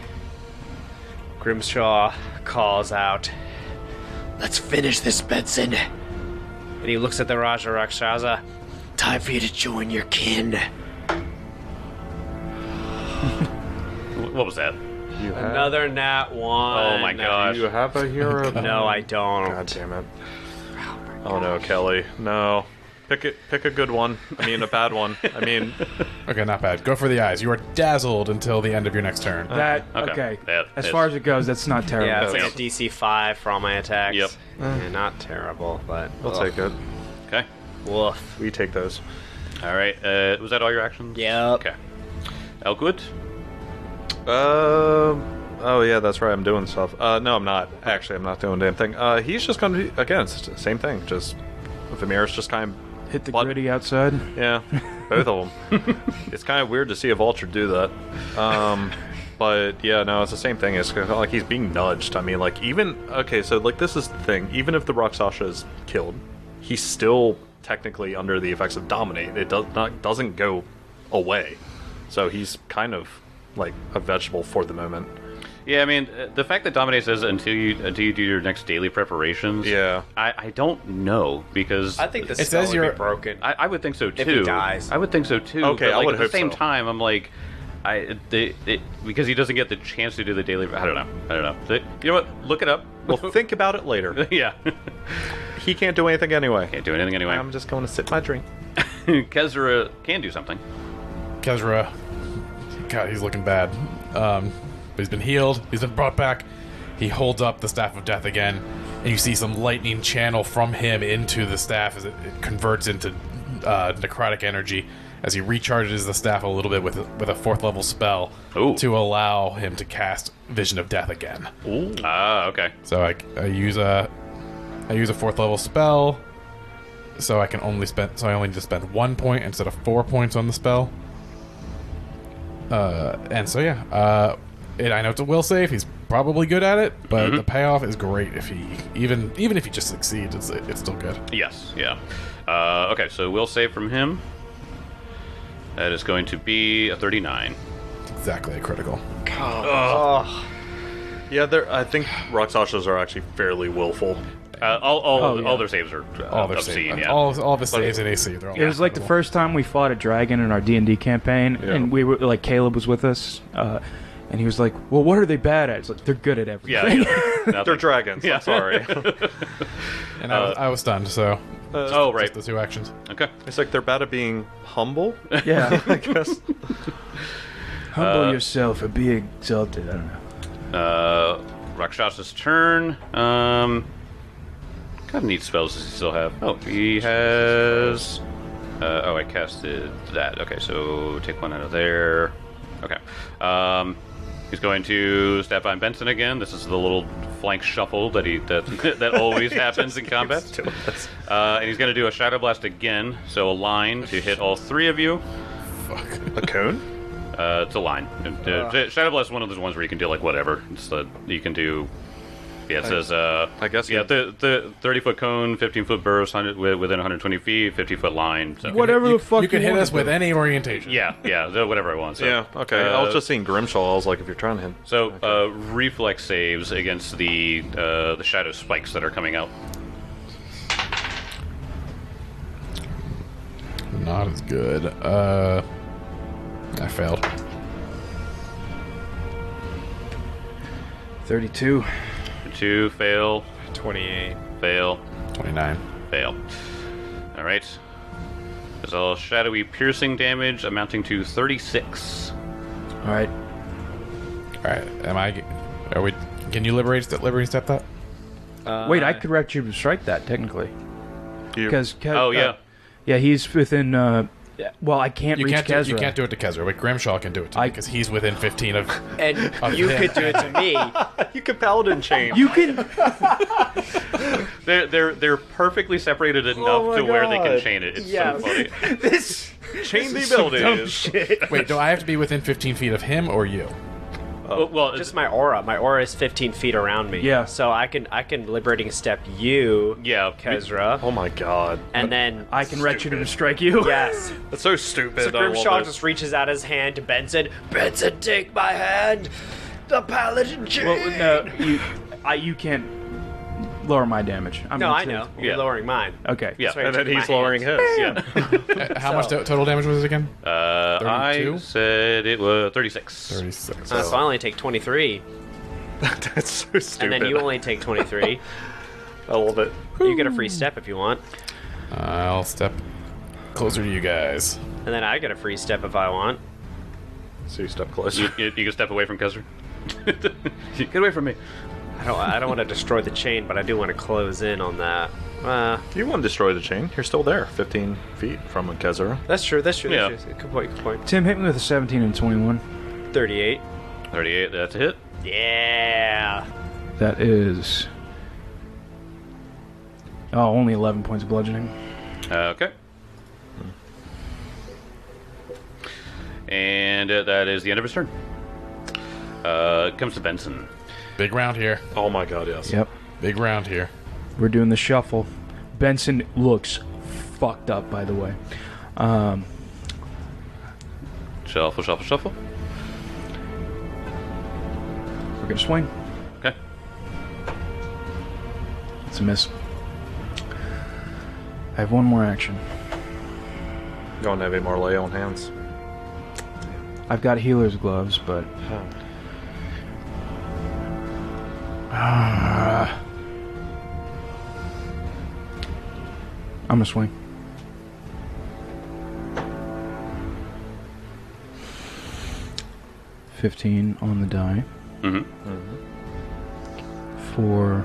Grimshaw calls out, "Let's finish this, Benson." And he looks at the Raja Rakshasa. "Time for you to join your kin." What was that? You have, Another nat 1. Oh my gosh. you have a hero. No, I don't. God damn it. Oh no, Kelly. No. Pick a good one. I mean, a bad one. I mean, Okay, not bad. Go for the eyes. You are dazzled until the end of your next turn. That Okay. okay. That as is- far as it goes, that's not terrible. Yeah, it's like Yep. a DC 5 for all my attacks. Yep. Yeah, not terrible, but I'll take it. Okay. woof. We take those. All right. Was that all your actions? Yep. Okay. Elkwood. Oh yeah, that's right. I'm doing stuff. No, I'm not. Actually, I'm not doing a damn thing. He's just gonna be again. It's the same thing. Just Vimir's just kind of Hit the Blood- gritty outside. yeah, both of them. It's kind of weird to see a vulture do that. But yeah, no, it's the same thing. It's kinda like he's being nudged. I mean, like even okay, so like this is the thing. Even if the Rakshasa is killed, he's still technically under the effects of dominate. It doesn't go away. So he's kind of like a vegetable for the moment. Yeah, I mean, the fact that Dominate says until you do your next daily preparations. Yeah. I don't know because I think the It spell says would you're- be broken. I would think so too. If he dies. I would think so too. Okay, but, I like, would at the hope same so. time, I'm like, because he doesn't get the chance to do the daily. I don't know. You know what? Look it up. Well, think about it later. Yeah. He can't do anything anyway. Can't do anything anyway. I'm just going to sip my drink. Kezra can do something. Kezra, God, he's looking bad. But he's been healed. He's been brought back. He holds up the Staff of Death again, and you see some lightning channel from him into the staff as it converts into necrotic energy as he recharges the staff a little bit with a 4th level spell Ooh. to allow him to cast Vision of Death again. Ooh. Ah, okay. So I use a 4th level spell. So I only need to spend 1 point instead of 4 points on the spell. And so yeah, I know it's a will save. He's probably good at it, but the payoff is great if he even if he just succeeds. It's still good. Yes. Yeah. Okay. So we'll save from him. That is going to be a 39. Exactly a critical. Oh, Yeah, I think Rakshasas are actually fairly willful. All their saves are All their obscene. saves, Yeah. all of his saves and AC. They're all It was like the incredible. first time we fought a dragon in our D&D campaign, and we were like Caleb was with us, and he was like, "Well, what are they bad at?" It's like they're good at everything. Yeah. They're dragons. Yeah. I'm sorry. And I was stunned. So Oh, right. just the 2 actions. Okay. It's like they're bad at being humble. Yeah. I guess. Humble yourself or be exalted. I don't know. Rakshasa's turn. Kind of neat spells does he still have? Oh, he has. I casted that. Okay, so take 1 out of there. Okay. He's going to step on Benson again. This is the little flank shuffle that always happens in combat. And he's going to do a Shadow Blast again. So a line to hit all 3 of you. A cone? It's a line. Shadow Blast is one of those ones where you can do like whatever. You can do Yeah, it says. I guess. Yeah, the 30-foot cone, 15-foot burst, within 120 feet, 50-foot line. So. Whatever the fuck You can hit want us to with do. any orientation. Yeah, whatever I want. So. Yeah. Okay. I was just seeing Grimshaw. I was like, if you're trying to hit. So, reflex saves against the shadow spikes that are coming out. Not as good. I failed. 32. 2 fail, 28. fail, 29. fail. All right. There's all shadowy piercing damage amounting to 36. All right. All right. Are we? Can you liberate step that? Wait, I could retributive strike that technically. Because Oh yeah. yeah, he's within. Well, I can't You reach can't. Kezra. You can't do it to Kezra, but Grimshaw can do it to me because he's within 15 of. And Of you him. could do it to me. You can paladin chain. You can. They're perfectly separated enough Oh my to where they can God. chain it. It's Yeah. so funny. This chain the dumb abilities. shit. Wait, do I have to be within 15 feet of him or you? Well, Just my aura. My aura is 15 feet around me. Yeah. So I can liberating step you, yeah. Kezra, Oh my god. and then I can retributive strike you. yes. That's so stupid. So I love Grimshaw it. just reaches out his hand to Benson. Benson, take my hand. The paladin chain. Well, no, you can't lower my damage. I'm No, not I sure. know. Yeah. You're lowering mine. Okay. Yeah. That's why I And then took my he's lowering hand. his. Yeah. How much total damage was it again? I 32? said it was 36. 36. So I only take 23, That's so stupid. and then you only take 23. I love it. You get a free step if you want, I'll step closer to you guys. and then I get a free step if I want. So you step closer. You can step away from Kezra. Get away from me. I don't want to destroy the chain, but I do want to close in on that. If you want to destroy the chain, you're still there, 15 feet from a Kezra. That's true. That's true. Yeah. That's true. Good point. Good point. Tim, hit me with a 17 and 21. 38. 38. That's a hit. Yeah. That is. Oh, only 11 points of bludgeoning. Okay. And that is the end of his turn. Comes to Benson. Big round here. Oh my god, yes. Yep. Big round here. We're doing the shuffle. Benson looks fucked up, by the way. Shuffle, shuffle, shuffle. We're gonna swing. Okay. It's a miss. I have one more action. Don't have any more lay on hands. I've got healer's gloves, but I'm gonna swing. $15 on the die. For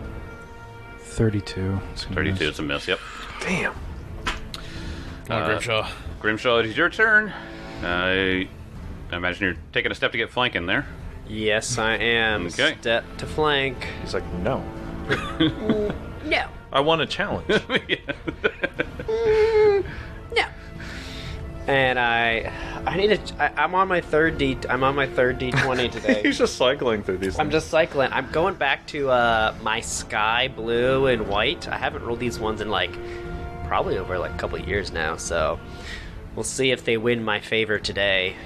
32. It's gonna 32 miss. is a miss, yep. Damn. Come on, Grimshaw. Grimshaw, it is your turn. I imagine you're taking a step to get flanking there. Yes, I am. Okay. Step to flank. He's like, no. No. I want a challenge. No. And I'm on my third D20 today. He's just cycling through these I'm things. just cycling. I'm going back to my sky blue and white. I haven't rolled these ones in probably over a couple of years now, so we'll see if they win my favor today.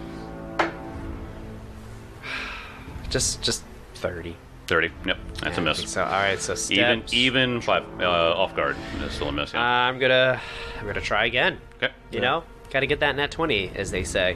Just 30. 30. Yep, that's a miss. So all right, so steps. Even 5 off guard. That's still a miss. Yeah. I'm gonna try again. Okay. You know, got to get that nat 20, as they say.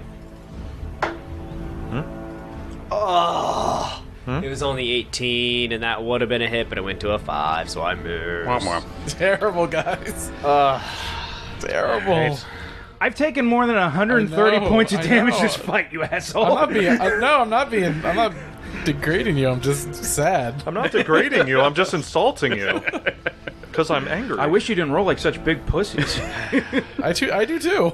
Oh, it was only 18, and that would have been a hit, but it went to a 5, so I moved. Womp womp. Terrible, guys. Terrible. I've taken more than 130 I know, points of I damage know. this fight, you asshole. I'm not degrading you. I'm just sad. I'm not degrading you, I'm just insulting you. Because I'm angry. I wish you didn't roll like such big pussies. I do too.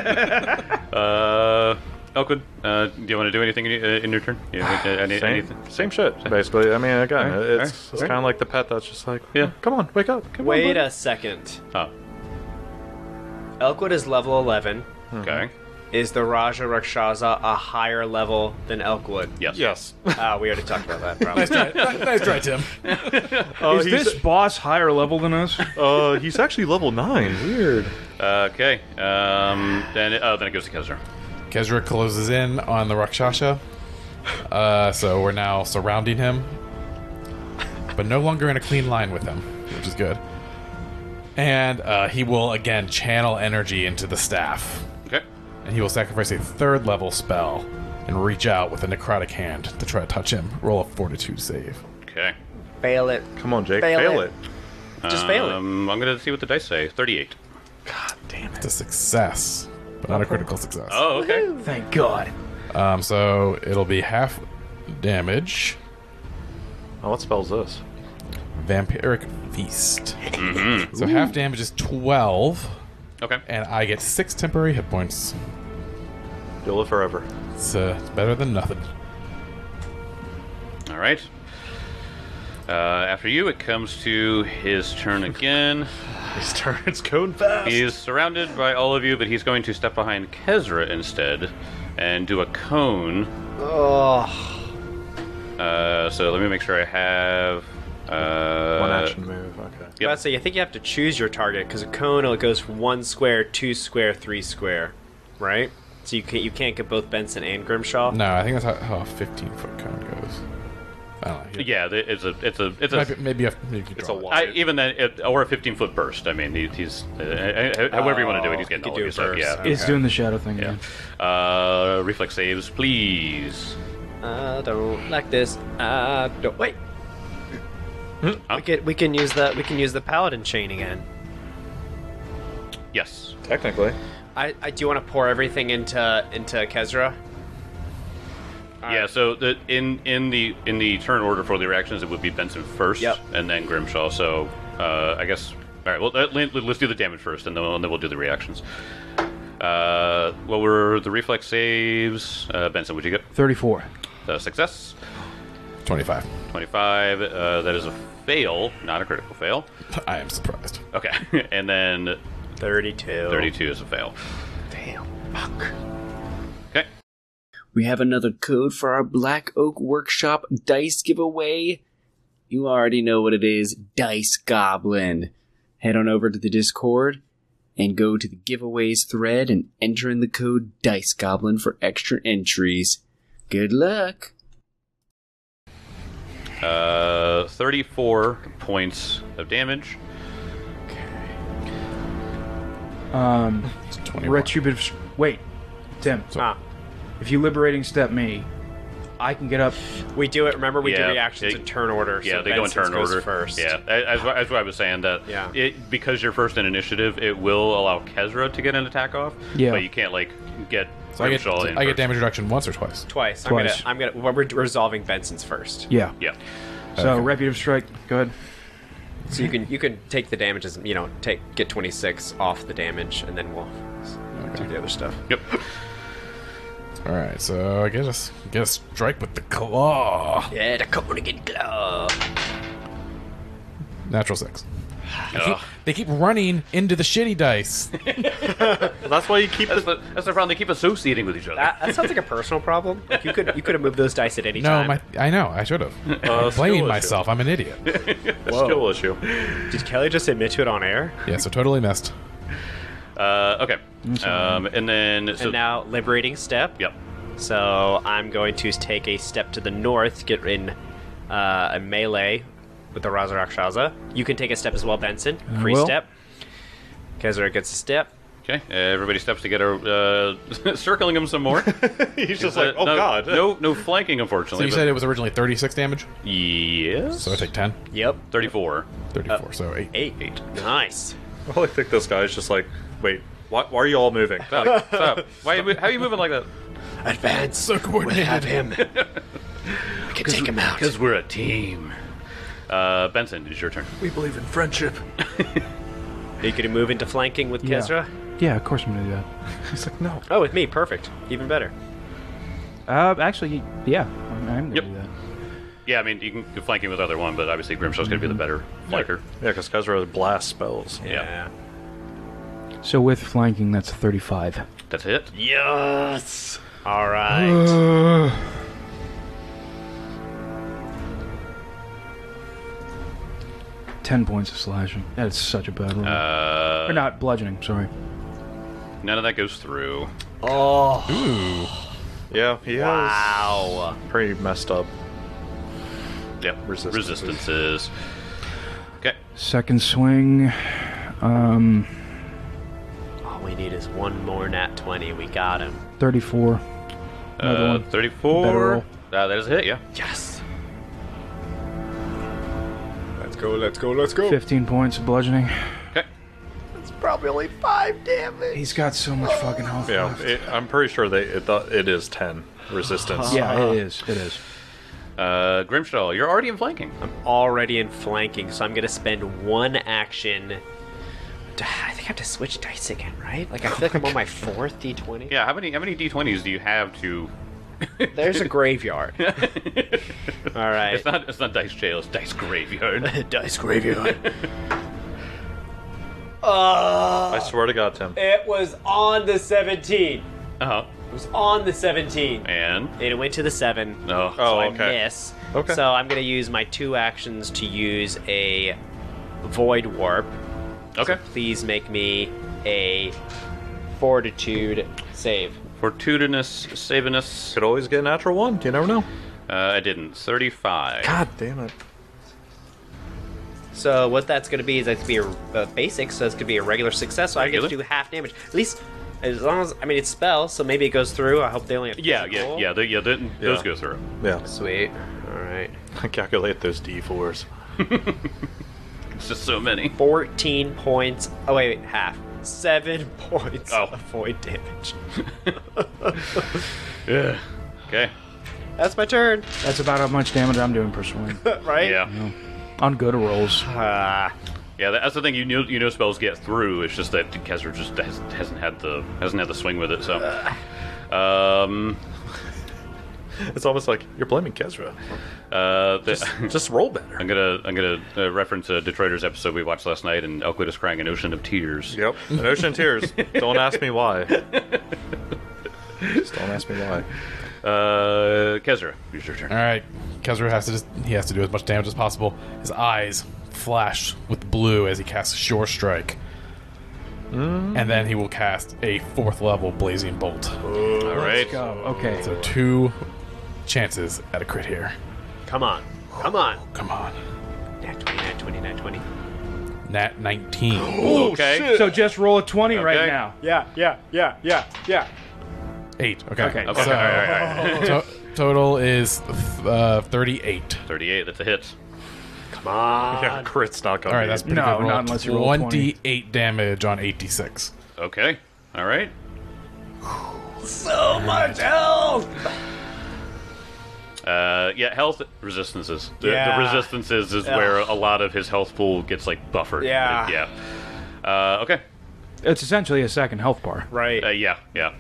Elkwood, do you want to do anything in your turn? Anything? Same shit, basically. I mean, again, Alright, it's alright. kind of like the pet that's just like, Yeah. come on, wake up. Come on, Wait buddy. a second. Oh, Elkwood is level 11, okay. is the Raja Rakshasa a higher level than Elkwood? Yes. Yes. We already talked about that, probably. Nice try, Tim. Is this boss higher level than us? He's actually level 9. Weird. Okay. Then it goes to Kezra. Kezra closes in on the Rakshasa. So we're now surrounding him, but no longer in a clean line with him, which is good. And he will again channel energy into the staff. Okay. And he will sacrifice a 3rd level spell and reach out with a necrotic hand to try to touch him. Roll a fortitude save. Okay. Fail it. Come on, Jake. Fail Fail it. it. Just fail it. I'm going to see what the dice say. 38. God damn it. It's a success, but not a critical success. Oh, okay. Thank God. So it'll be half damage. Oh, what spell's this? Vampiric Feast. So half damage is 12, Okay. and I get 6 temporary hit points. You'll live forever. It's better than nothing. All right. After you, it comes to his turn again. His turn's going fast. He's surrounded by all of you, but he's going to step behind Kezra instead and do a cone. Oh. So let me make sure I have... One action move, okay. Yep. I'd say I think you have to choose your target because a cone it goes 1 square, 2 square, 3 square, right? So you can't get both Benson and Grimshaw. No, I think that's how a 15-foot cone goes. I don't know. Yeah, it's a Maybe you can It's draw a it. wide. even then, or a 15-foot burst. I mean, he's however you want to do it. He's getting you all could of do you. a So, burst. yeah. Okay. It's doing the shadow thing Yeah. again. Reflex saves, please. I don't like this. I don't wait. Huh? We can use the paladin chain again. Yes. Technically. I do you want to pour everything into Kezra? Yeah. So in the turn order for the reactions, it would be Benson first, Yep. and then Grimshaw. So I guess. All right. Well, let's do the damage first, and then we'll do the reactions. What were the reflex saves? Benson, what'd you get? 34. Success. 25. 25. That is a fail, not a critical fail. I am surprised. Okay. And then 32. 32 is a fail. Damn. Fuck. Okay. We have another code for our Black Oak Workshop dice giveaway. You already know what it is, Dice Goblin. Head on over to the Discord and go to the giveaways thread and enter in the code Dice Goblin for extra entries. Good luck. 34 points of damage. It's 21. Retributive. Wait, Tim. Ah, If you liberating step me, I can get up. we do it. Remember, we do Yeah, reactions it- in turn order. Yeah, so they go in Benson's turn goes order first. Yeah, that's what I was saying. That Yeah. because you're first in initiative, it will allow Kezra to get an attack off. Yeah. but you can't get. So I Grimshaw in get first. damage reduction once or twice. Twice. Twice. I'm gonna. We're resolving Benson's first. Yeah. Yeah. So Okay. retributive strike. Go ahead. So you can take the damage as get 26 off the damage, and then we'll do the other stuff. Yep. All right, so I guess strike with the claw. Yeah, the Koenigen Claw. Natural 6. Ugh. They keep running into the shitty dice. That's why you keep That's the. the problem. They keep associating with each other. That sounds like a personal problem. Like you could have moved those dice at any No, time. I know. I should have. skill Blaming issue. myself. I'm an idiot. Skill issue. Did Kelly just admit to it on air? Yeah, so totally missed. Okay. And then so And now liberating step. Yep. So I'm going to take a step to the north, get in a melee with the Raja Rakshasa. You can take a step as well, Benson. Free will. step. Kezra gets a step. Okay. Everybody steps to get circling him some more. He's just like, oh no, god. No flanking, So unfortunately. you said it was originally 36 damage? yes. So I take 10? Yep. 34. 34, so 8. 8. Nice. Well, I think this guy's just like, wait, why are you all moving? Stop. Stop. How are you moving like that? Advance. So coordinated. Have him. We can take him out. Because we're a team. Benson, it's your turn. We believe in friendship. Are you going to move into flanking with Yeah. Kezra? Yeah, of course I'm gonna do that. He's like, no. Oh, with me. Perfect. Even better. Actually, yeah, I'm gonna Yep. do that. Yeah, I mean, you can flank him with either one, but obviously Grimshaw's going to be the better flanker. Yeah, because Kezra blast spells. Yeah. So with flanking, that's 35. That's it. Yes. All right. 10 points of slashing. That's such a bad roll. Or not bludgeoning, sorry. None of that goes through. Oh. Yeah, he Wow. has pretty messed up. Yep. Resistances. Okay. Second swing. All we need is one more nat 20. We got him. 34. Another one. 34. Better roll. That is a hit, yeah. Yes. Let's go. 15 points of bludgeoning. Okay. It's probably only 5 damage. He's got so much fucking health Yeah, left. I'm pretty sure it is 10 resistance. Yeah, it is. It is. Grimstall, you're already in flanking. I'm already in flanking, so I'm going to spend one action. I think I have to switch dice again, right? Like, I feel like I'm on my 4th D20. Yeah, how many D20s do you have to... There's a graveyard. All right. It's not dice jail, it's dice graveyard. Dice graveyard. I swear to God, Tim. It was on the 17. Uh-huh. It was on the 17. And? It went to the 7. Oh. So I okay. miss. Okay. So I'm going to use my 2 actions to use a Void Warp. Okay. So please make me a Fortitude save. Fortitudinous, saviness. Could always get a natural 1. You never know. I didn't. 35. God damn it. So what that's going to be is that's going to be a basic, so it's going to be a regular success, so I get to Regular? do half damage. At least, as long as, I mean, it's spell, so maybe it goes through. I hope they only have Yeah, physical. those go through. Yeah. Sweet. Alright. Calculate those D4s. It's just so many. 14 points. Oh, wait, half. 7 points Oh. of void damage. Yeah. Okay. That's my turn. That's about how much damage I'm doing per swing. Right? Yeah. On good rolls. Yeah, that's the thing. You know spells get through. It's just that Kezra just hasn't had the swing with it. So, It's almost like you're blaming Kezra. Just roll better. I'm gonna reference a Detroiters episode we watched last night, and Elkwood is crying an ocean of tears. Yep. An ocean of tears. Don't ask me why. Just don't ask me why. Kezra, it's your turn. All right, Kezra has to do as much damage as possible. His eyes flash with blue as he casts Sure Strike, and then he will cast a 4th level Blazing Bolt. All right. Go. Okay. So 2 chances at a crit here. Come on. Come on. Come on, Nat 20, nat 20, nat 20. Nat 19. Okay. So just roll a 20 Okay. right now. Yeah. 8. Okay. Okay. Okay. So, All right. total is 38. 38. That's a hit. Come on. Yeah, crit's not gonna All right, be. that's pretty No, good roll. not unless you roll 20. 28 damage on 8d6. Okay. All right. So much health. Yeah, health resistances. The Yeah. resistances is where a lot of his health pool gets like buffered. Yeah. Yeah. Okay. It's essentially a second health bar. Right. Yeah.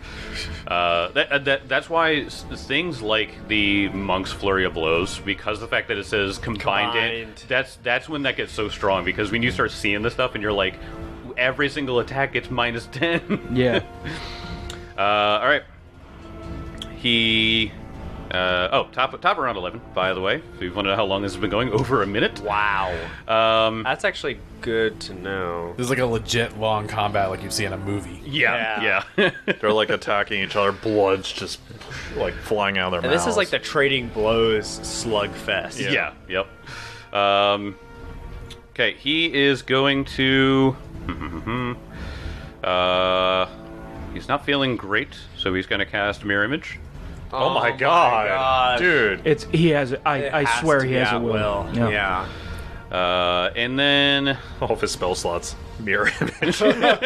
That's why things like the Monk's Flurry of Blows, because the fact that it says combined. That's when that gets so strong, because when you start seeing this stuff and you're like, every single attack gets minus 10. Yeah. All right. He. Top around 11, by the way. If you want to know how long this has been going, over a minute. Wow. That's actually good to know. This is like a legit long combat like you see in a movie. Yeah. They're like attacking each other. Blood's just like flying out of their And mouths. this is like the Trading Blows slugfest. Yeah. Yep. Okay, he is going to. He's not feeling great, so he's going to cast Mirror Image. Oh my god, dude! It's he has. I swear he has a will. Yeah. And then. All of his spell slots mirror image.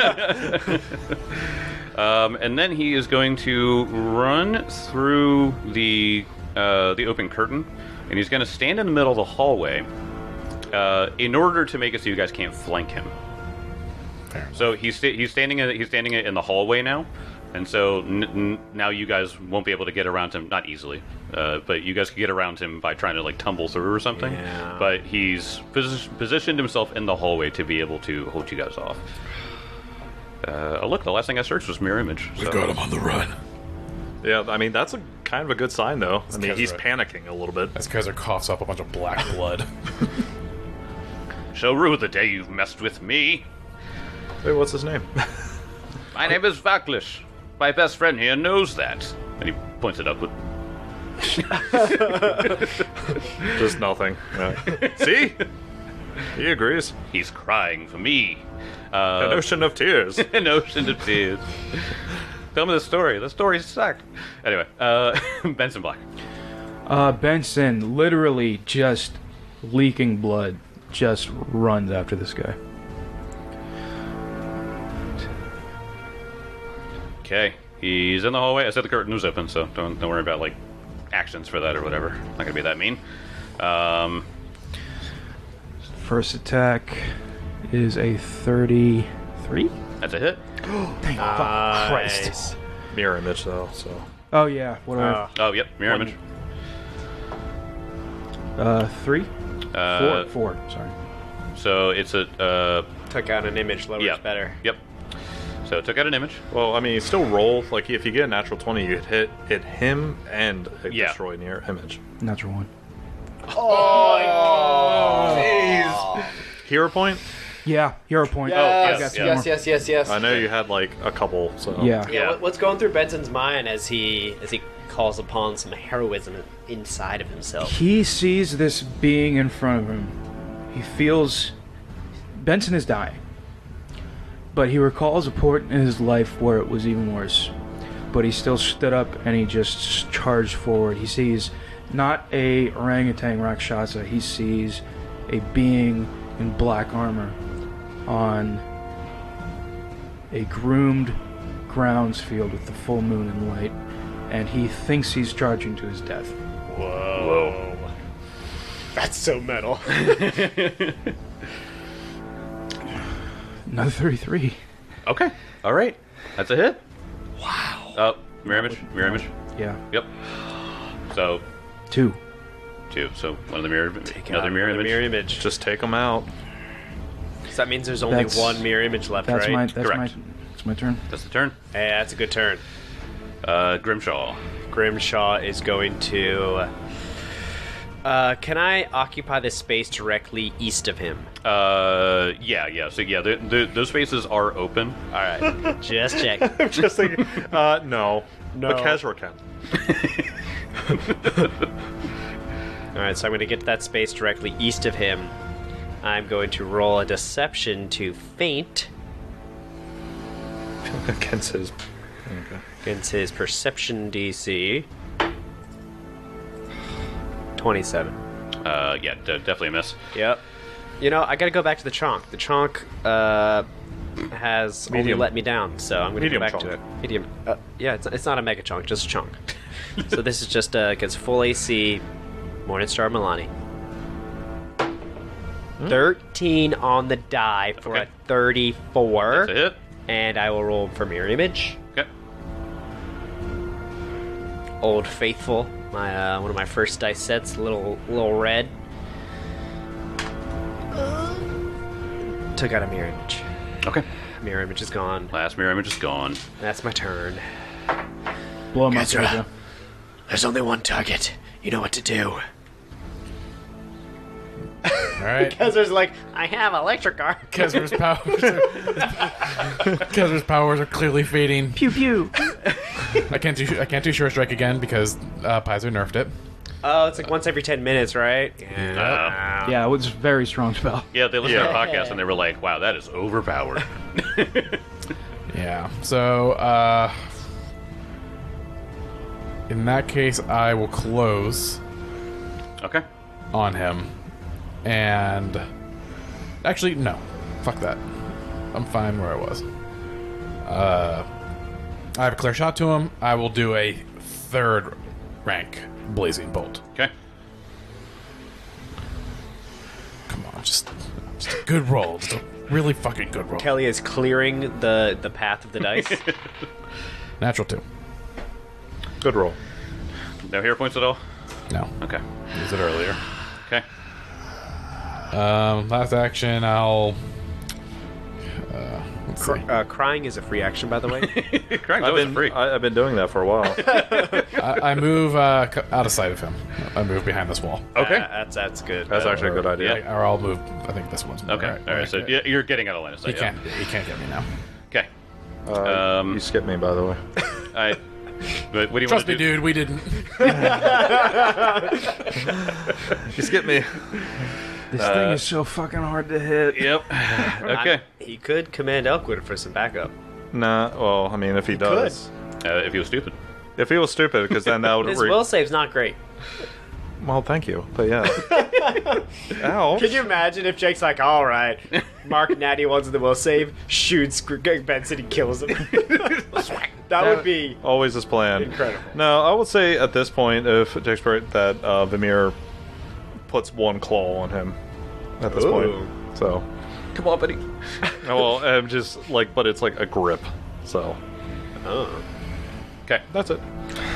And then he is going to run through the open curtain, and he's going to stand in the middle of the hallway in order to make it so you guys can't flank him. So he's standing in the hallway now, and so now you guys won't be able to get around him, not easily, but you guys can get around him by trying to like tumble through or something. Yeah. But he's positioned himself in the hallway to be able to hold you guys off. Oh, look, the last thing I searched was mirror image. So. him on the run. Yeah, I mean that's a kind of a good sign though. I mean because he's right. panicking a little bit. That's because coughs up a bunch of black blood. Shall rue the day you've messed with me. Wait, what's his name? My name is Vaklish. My best friend here knows that. And he points it upward. Just nothing. Yeah. See? He agrees. He's crying for me. An ocean of tears. An ocean of tears. Tell me the story. The story sucked. Anyway, Benson Black. Benson, literally just leaking blood, just runs after this guy. Okay, he's in the hallway. I said the curtain was open, so don't worry about like actions for that or whatever. Not gonna be that mean. First attack is a 33. That's a hit. Thank fuck Christ. Mirror image though, so Oh yeah, what do I? Oh, yep, mirror image. 3, Uh, 4. Sorry. So it's a Took out an image, lowers yeah, better. Yep. So took out an image. well, I mean, you still roll. Like, if you get a natural 20, you hit him and Yeah. destroy near image. Natural 1. Hero point? Yeah, hero point. yes, I got two yes, more. yes. I know you had, like, a couple, so... Yeah. Yeah. What's going through Benson's mind as he calls upon some heroism inside of himself? He sees this being in front of him. He feels Benson is dying. But he recalls a point in his life where it was even worse. But he still stood up and he just charged forward. He sees not a orangutan Rakshasa, he sees a being in black armor on a groomed grounds field with the full moon in light, and he thinks he's charging to his death. Whoa. That's so metal. Another 33. Okay. All right. That's a hit. Wow. Oh, mirror image. Mirror image. Yeah. Yep. So 2. 2. So one of the mirror. Another mirror image. Mirror image. Just take him out. So that means there's only That's- one mirror image left, That's right? Correct. That's my turn. That's the turn. Hey, that's a good turn. Grimshaw. Grimshaw is going to. Can I occupy the space directly east of him? Yeah. So yeah, those spaces are open. All right, just check. Just thinking, no. No. But Kezra can. All right, so I'm going to get to that space directly east of him. I'm going to roll a deception to feint Against his... Okay. against his perception DC. 27. Yeah, definitely a miss. Yep. You know, I got to go back to the chonk. The chonk has only Medium. let me down, so I'm going to go Medium back chonk. to it. Medium. Yeah, it's not a mega chonk, just a chonk. So this is just against full AC Morningstar Milani. 13 on the die for Okay. a 34. That's a hit. And I will roll for mirror image. Okay. Old Faithful, my one of my first dice sets, little red. Took out a mirror image. Okay. Mirror image is gone. Last mirror image is gone. That's my turn. Blow him up, Kezra. Kezra. There's only one target. You know what to do. All right. Kezra's like, I have electric arc. Kezra's powers are clearly fading. Pew pew. I can't do Sure Strike again because Paizo nerfed it. Oh, it's like once every 10 minutes, right? Yeah. Yeah, it was a very strong spell. Yeah, they listened to our podcast and they were like, "Wow, that is overpowered." Yeah. So in that case, I will close Okay. on him, and actually, no, fuck that. I'm fine where I was. I have a clear shot to him. I will do a 3rd rank blazing bolt. Okay. Come on, just a good roll. Just a really fucking good roll. Kelly is clearing the path of the dice. Natural 2. Good roll. No hero points at all. No, Okay. used it earlier. Okay. Last action, I'll Let's see. Crying is a free action, by the way. Crying's always free. I've been doing that for a while. I move out of sight of him. I move behind this wall. Okay. That's good. That's actually a good idea. Yeah. Or I'll move. I think this one's more Okay. right. All right. So yeah, you're getting out of line of He sight. can't get me now. Okay. You skipped me, by the way. But what do you Trust want to me, do? dude. We didn't. You skipped me. This thing is so fucking hard to hit. Yep. Okay. He could command Elkwood for some backup. Nah, well, I mean, if he does. If he was stupid. If he was stupid, because then that would... His will save's not great. Well, thank you. But yeah. Ow. Can you imagine if Jake's like, all right, Mark Natty wants the will save, shoots Greg Benson and kills him? That would be Always his plan. incredible. No, I would say at this point, if Jake's right, that Vimir puts one claw on him at this point. So, Come on, buddy. well, I'm just like, but it's like a grip. So, Okay. that's it.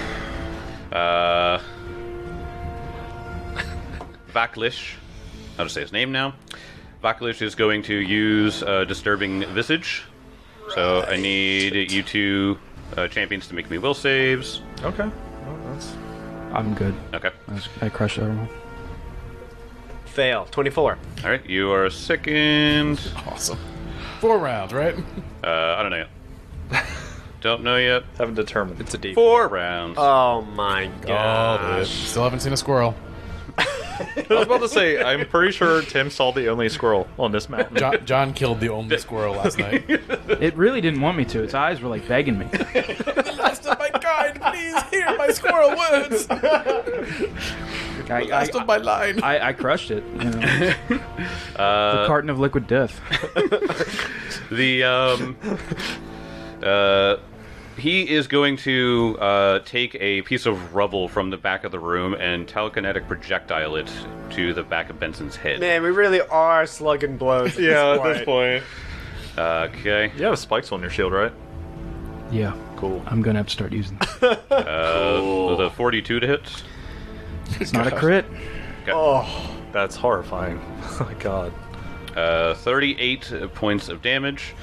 Vaklish. How to say his name now? Vaklish is going to use Disturbing Visage. So I need you two champions to make me will saves. Okay. Well, that's... I'm good. Okay. I crushed that one. Fail. 24. All right. You are second. Awesome. 4 rounds, right? I don't know yet. Don't know yet. Haven't determined. It's a D. 4 rounds. Oh my Oh, dude. gosh. Still haven't seen a squirrel. I was about to say, I'm pretty sure Tim saw the only squirrel on this mountain. John killed the only squirrel last night. It really didn't want me to. Its eyes were like begging me. Last of my kind, please hear my squirrel words. Last of my line. I crushed it. You know. The carton of liquid death. He is going to take a piece of rubble from the back of the room and telekinetic projectile it to the back of Benson's head. Man, we really are slugging blows. Yeah, at this point. Okay. You have spikes on your shield, right? Yeah. Cool. I'm gonna have to start using them. With a 42 to hit. It's not a crit. Oh, That's horrifying. Oh my god. 38 points of damage.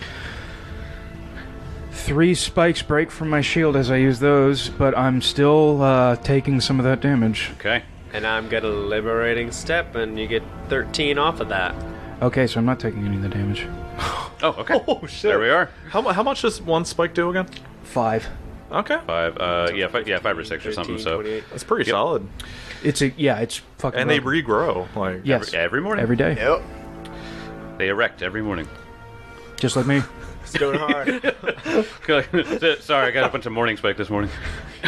3 spikes break from my shield as I use those, but I'm still taking some of that damage. Okay. and I'm gonna liberating step, and you get 13 off of that. Okay, so I'm not taking any of the damage. Oh, okay. Oh shit! There we are. How much does one spike do again? 5. Okay, 5. Yeah, 5 or 6 or something. 13, So 28. that's pretty solid. It's fucking. And they lovely. regrow. Like Yes, every morning every day, Yep, they erect every morning. just like me. it's going hard. Sorry, I got a bunch of morning spike this morning.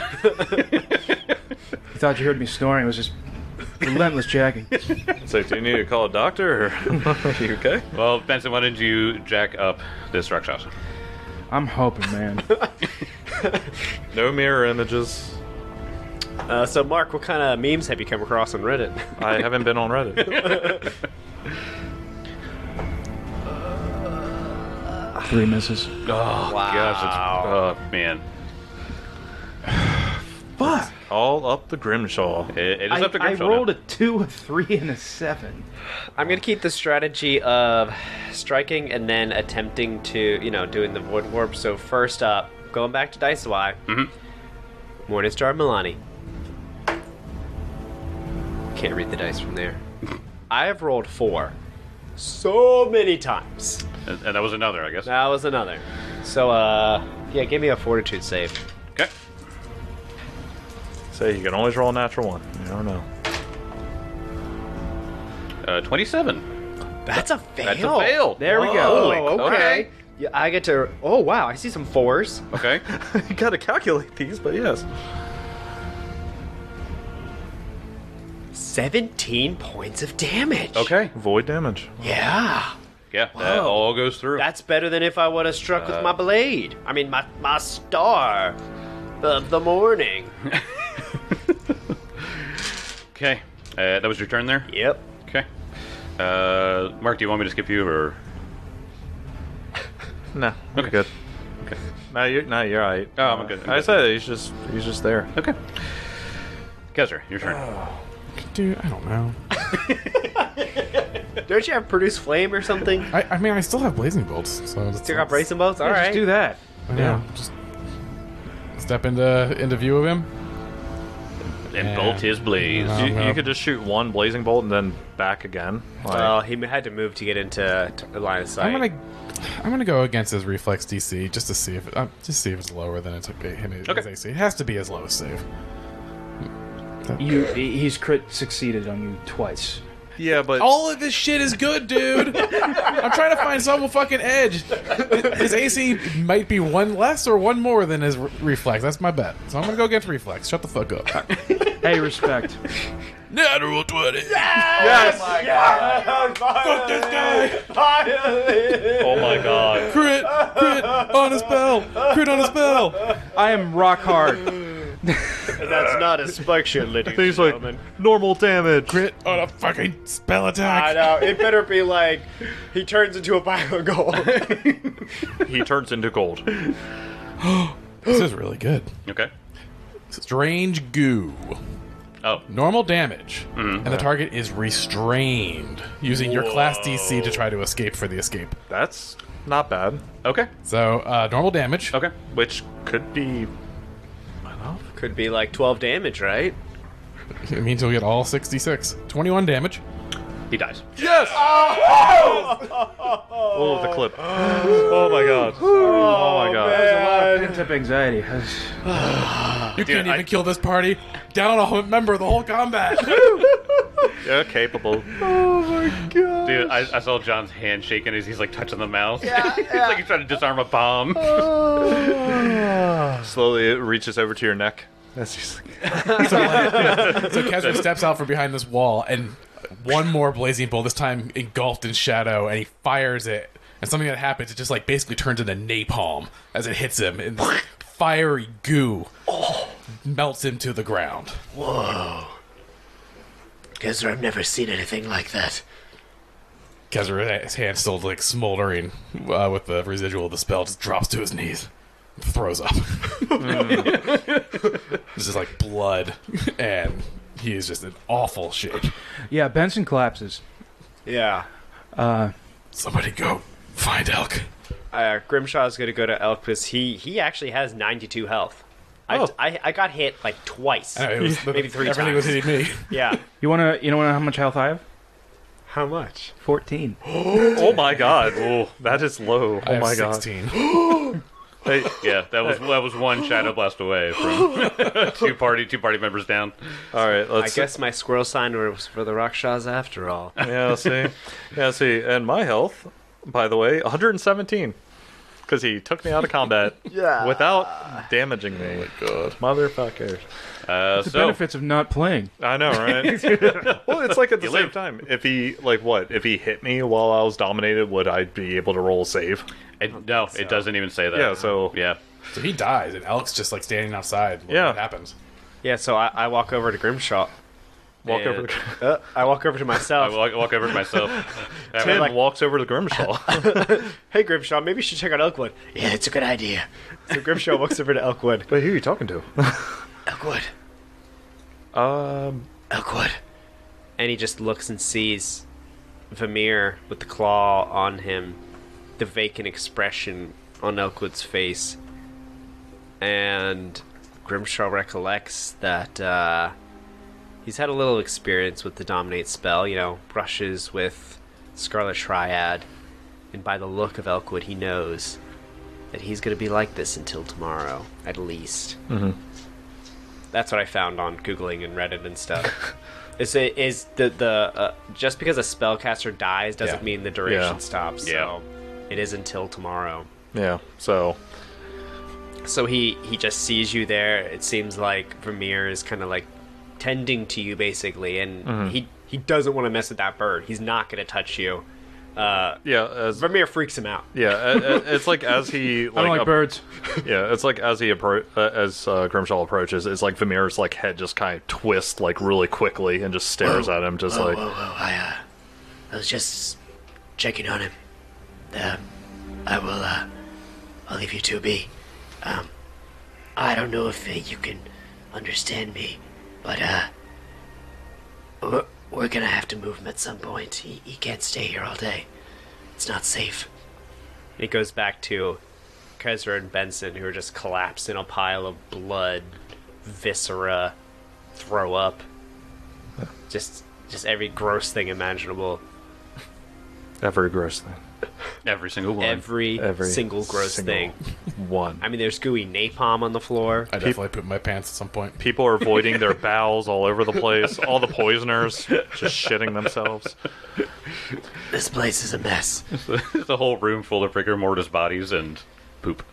You thought you heard me snoring? It was just relentless jacking. So, do you need to call a doctor? Or are you okay? Well, Benson, why did you jack up this Rakshasa? I'm hoping, man. No mirror images. So, Mark, what kind of memes have you come across on Reddit? I haven't been on Reddit. 3 misses. Oh, gosh. Oh, man. Fuck! All up the Grimshaw. It is up to I Grimshaw rolled now. a 2, a 3, and a 7. I'm gonna keep the strategy of striking and then attempting to, doing the void warp. So first up, going back to Dice Y. Mm-hmm. Morningstar Milani. Can't read the dice from there. I have rolled 4 so many times. And that was another, I guess. That was another. So, yeah, give me a fortitude save. Okay. Say you can always roll a natural one. You don't know. 27. That's a fail. That's a fail. There we Whoa. go. Okay. Okay. Yeah, I get to. Oh wow, I see some 4s. Okay. You gotta calculate these, but yes. 17 points of damage. Okay. Void damage. Yeah. Yeah, that all goes through. That's better than if I would have struck with my blade. I mean, my star of the morning. Okay. That was your turn there? Yep. Okay. Mark, do you want me to skip you, or...? No, okay, good. Okay. No, you're right. Oh, I'm good. I said he's just there. Okay. Kezra, your turn. Dude, I don't know. Don't you have produce flame or something? I mean, I still have blazing bolts, so Still got bracing bolts? Yeah, Alright. just do that. Yeah, just step into view of him. And bolt his blaze. You could just shoot one blazing bolt and then back again. Like, Well, he had to move to get into the line of sight. I'm gonna go against his reflex DC just to see if it's lower than it took him his AC. It has to be his lowest save. He's crit succeeded on you twice. yeah, but All of this shit is good, dude. I'm trying to find some fucking edge. His AC might be one less or one more than his reflex. That's my bet. So I'm gonna go against reflex. Shut the fuck up. Hey, respect. Natural 20. fuck this guy. Oh my god. Crit on a spell. Crit on a spell. I am rock hard. That's not a spike shot, ladies He's like normal damage. Crit on a fucking spell I attack. know. It better be like he turns into a pile of gold. He turns into gold. This is really good. Okay. Strange goo. Oh, Normal damage, and the target is restrained, using your class DC to try to escape for the escape. That's not bad. okay. So, normal damage. Okay. Which could be Could be like 12 damage, right? It means he'll get all 66. 21 damage. He dies. yes. Oh, the clip. Oh my god. Oh my god. There's a lot of pent-up anxiety. You can't even kill this party. Down a member the whole combat. Yeah, capable. Dude, I saw John's hand shaking as he's like touching the mouse. Yeah, it's like he's trying to disarm a bomb. Slowly, it reaches over to your neck. That's just So Kezra steps out from behind this wall, and one more blazing bolt, this time engulfed in shadow, and he fires it. And something that happens, it just like basically turns into napalm as it hits him, and this fiery goo melts him to the ground. Whoa. Guess I've never seen anything like that. Kezra, his hand still like smoldering with the residual of the spell, just drops to his knees, and throws up. This is like blood, and he is just in awful shape. Yeah, Benson collapses. Yeah. Somebody go find Elk. Grimshaw's gonna go to Elk because he actually has 92 health. I got hit like twice. I know, it was Maybe 3 everything times. was hitting me. Yeah. You wanna know how much health I have? How much? 14. oh my god. Oh, that is low. I Oh have my god. 16. Hey, Yeah, that was one shadow blast away from two party members down. all right, I let's guess my squirrel sign was for the Rakshas after all. Yeah, see. And my health, by the way, 117. Because he took me out of combat without damaging me. Oh my god. Motherfuckers. The So benefits of not playing. I know, right? Well, it's like at the same live. time. If he, if he hit me while I was dominated, would I be able to roll a save? no, it doesn't even say that. Yeah, so. Yeah. So he dies, and Elk's just like standing outside when Yeah. that happens. Yeah, so I walk over to Grimshaw. Walk and- over to I walk over to I myself. walk over to myself. Tim walks over to Grimshaw. Hey, Grimshaw, maybe you should check out Elkwood. Yeah, it's a good idea. So Grimshaw walks over to Elkwood. Wait, who are you talking to? Elkwood. Elkwood. And he just looks and sees Vamir with the claw on him, the vacant expression on Elkwood's face. And Grimshaw recollects that he's had a little experience with the Dominate spell, brushes with Scarlet Triad. And by the look of Elkwood, he knows that he's going to be like this until tomorrow, at least. Mm-hmm. That's what I found on Googling and Reddit and stuff. Is the just because a spellcaster dies doesn't mean the duration stops. Yeah. So it is until tomorrow. Yeah, so. So he just sees you there. It seems like Vermeer is kind of like tending to you basically, and he doesn't want to mess with that bird. He's not going to touch you. Vermeer freaks him out. Yeah, it's like as he. I don't like birds. Yeah, it's like as he Grimshaw approaches, it's like Vermeer's like head just kind of twists like really quickly and just stares at him, just like. Whoa. I was just checking on him. I'll leave you to be. I don't know if you can understand me, but We're gonna have to move him at some point. He can't stay here all day. It's not safe. It goes back to Kezra and Benson, who are just collapsed in a pile of blood, viscera, throw up. Just every gross thing imaginable. Every gross thing. Every single one. Every single gross thing. One. I mean, there's gooey napalm on the floor. I definitely pooped my pants at some point. People are voiding their bowels all over the place. All the poisoners just shitting themselves. This place is a mess. It's a whole room full of rigor mortis bodies and poop.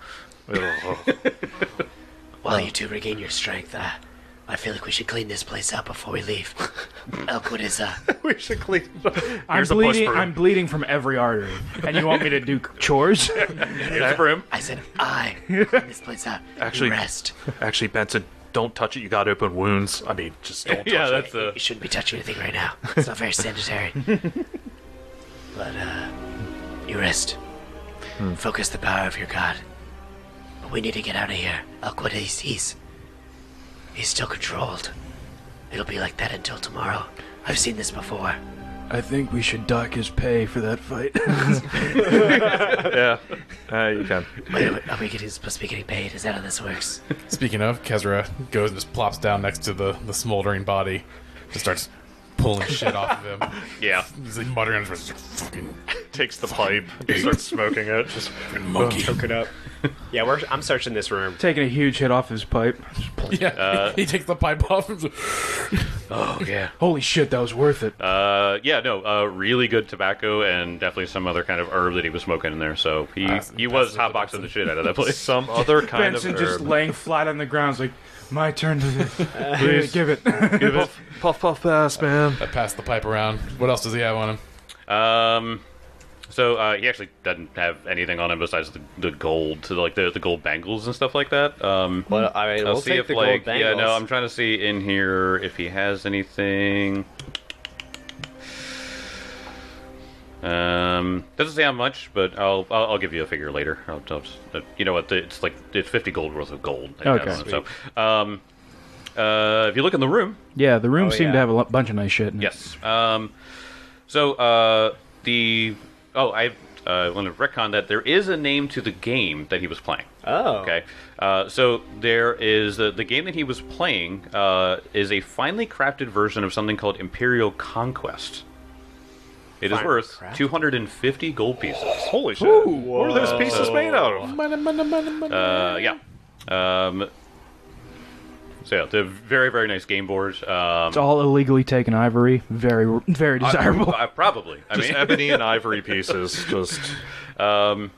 While you two regain your strength, I feel like we should clean this place out before we leave. Elkwood is, We should clean. I'm bleeding from every artery, and you want me to do chores? Here's for him. I said I clean this place out. Actually- You rest. Actually, Benson, don't touch it. You got open wounds. I mean, just don't touch Yeah, it. that's You shouldn't be touching anything right now. It's not very sanitary. But, you rest. Focus the power of your god. But we need to get out of here. Elkwood, he's still controlled. It'll be like that until tomorrow. I've seen this before. I think we should dock his pay for that fight. Yeah, you can. Wait, are we supposed to be getting paid? Is that how this works? Speaking of, Kezra goes and just plops down next to the smoldering body, just starts pulling shit off of him. Yeah. He's like muttering, just like, fucking Takes the pipe, starts smoking it. Just monkey. Choke it up. Yeah, I'm searching this room. Taking a huge hit off his pipe. Yeah, he takes the pipe off. And Oh, yeah. Holy shit, that was worth it. Really good tobacco and definitely some other kind of herb that he was smoking in there. So he was hotboxing the shit out of that place. some other kind Benson of just herb. laying flat on the ground. Is like, my turn to this. Please give it. Puff, puff, pass, man. I pass the pipe around. What else does he have on him? So he actually doesn't have anything on him besides the gold, the gold bangles and stuff like that. Well, I mean, I'll we'll see take if the like gold yeah, bangles. no, I'm trying to see in here if he has anything. Doesn't say how much, but I'll give you a figure later. You know what? It's 50 gold worth of gold. Okay. So, if you look in the room, Yeah, the room seemed to yeah. have a bunch of nice shit in it. yes. I want to retcon that there is a name to the game that he was playing. Oh. Okay. So there is the game that he was playing is a finely crafted version of something called Imperial Conquest. It is Finely worth crafted? 250 gold pieces. Holy shit. What are those pieces made out of? Yeah. So yeah, they're very, very nice game board. It's all illegally taken ivory. Very, very desirable. Probably. I Just mean, ebony and ivory pieces. Just most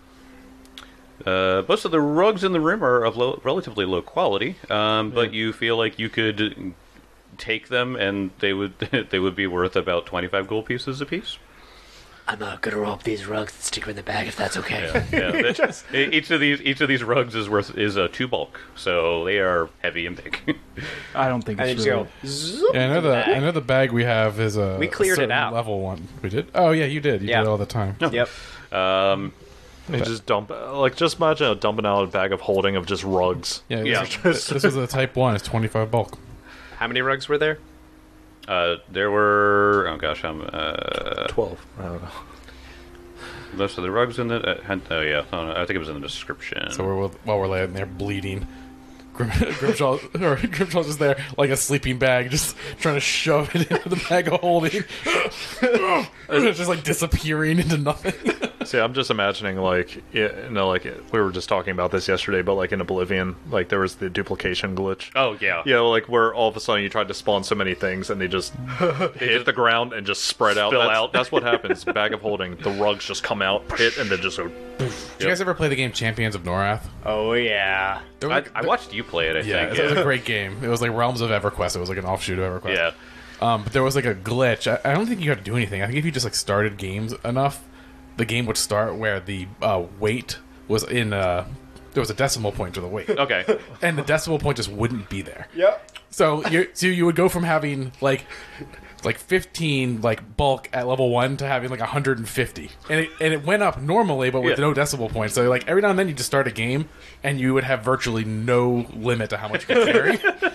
of the rugs in the room are of relatively low quality, but you feel like you could take them and they would be worth about 25 gold pieces apiece. I'm gonna roll up these rugs and stick them in the bag if that's okay. Yeah, each of these rugs is 2 bulk, so they are heavy and big. I don't think And it's then really... just go. Yeah, I know the bag we have is a We cleared it certain out. level one. We did. Oh yeah, you did. You Yeah. did it all the time. Yep. they just dump. Just imagine dumping out a bag of holding of just rugs. Yeah, Yeah. This was a type 1. It's 25 bulk. How many rugs were there? There were 12. I don't know. most of the rugs in the. I think it was in the description. So while we're laying there bleeding, Grimshaw's just there like a sleeping bag, just trying to shove it into the bag of holding. It's just like disappearing into nothing. See, I'm just imagining like we were just talking about this yesterday, but like in Oblivion, like there was the duplication glitch. Oh yeah. Yeah, like where all of a sudden you tried to spawn so many things and they just hit the ground and just spread out. Spill That's, out. that's what happens. Bag of holding. The rugs just come out, hit, and then just go. Did you guys ever play the game Champions of Norath? Oh yeah. I watched you play it. I Yeah, think. it was a great game. It was like Realms of EverQuest. It was like an offshoot of EverQuest. Yeah. But there was like a glitch. I don't think you had to do anything. I think if you just like started games enough, the game would start where the weight was in. There was a decimal point to the weight. Okay. And the decimal point just wouldn't be there. Yep. So you would go from having like 15 like bulk at level 1 to having like 150, and it went up normally, but with Yeah. no decimal points. So like every now and then you just start a game, and you would have virtually no limit to how much you could carry.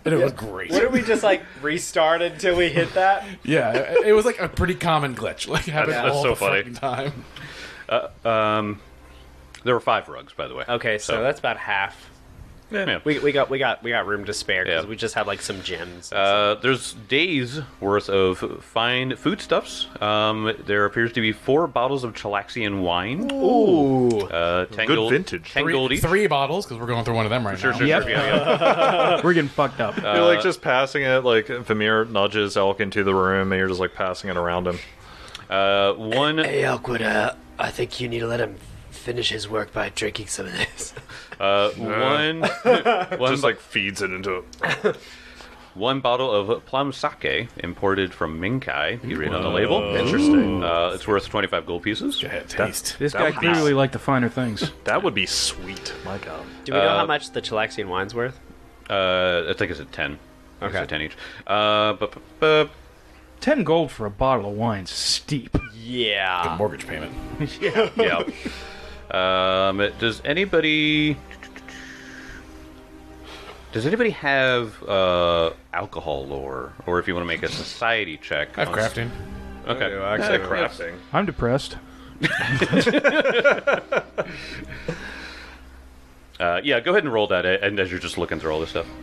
And it was great. What did we just like restart until we hit that? Yeah, it was like a pretty common glitch. Like, it happened That's all so the funny. fucking time. There were 5 rugs, by the way. Okay, so that's about half. Yeah. We got room to spare because Yeah. we just had like some gems. There's days worth of fine foodstuffs. There appears to be 4 bottles of Chilaxian wine. Ooh. 10 Good gold, vintage. 10 gold each. 3 bottles, because we're going through one of them right now. Sure. Yep. Yeah. We're getting fucked up. You're like just passing it, like Vamir nudges Elk into the room, and you're just like passing it around him. One. Hey, Elkwood, I think you need to let him finish his work by drinking some of this. One Just like feeds it into it. one bottle of plum sake imported from Minkai. You read on the label. Interesting. It's worth 25 gold pieces. Go ahead, taste. This that guy would be- clearly liked the finer things. That would be sweet. My God. Do we know how much the Chilaxian wine's worth? I think it's at 10. Okay. It's at 10 each. 10 gold for a bottle of wine's steep. Yeah. Mortgage payment. Yeah. Does anybody have alcohol lore, or if you want to make a society check? I have crafting. Okay. Actually, crafting. I'm depressed. Yeah, go ahead and roll that, and as you're just looking through all this stuff.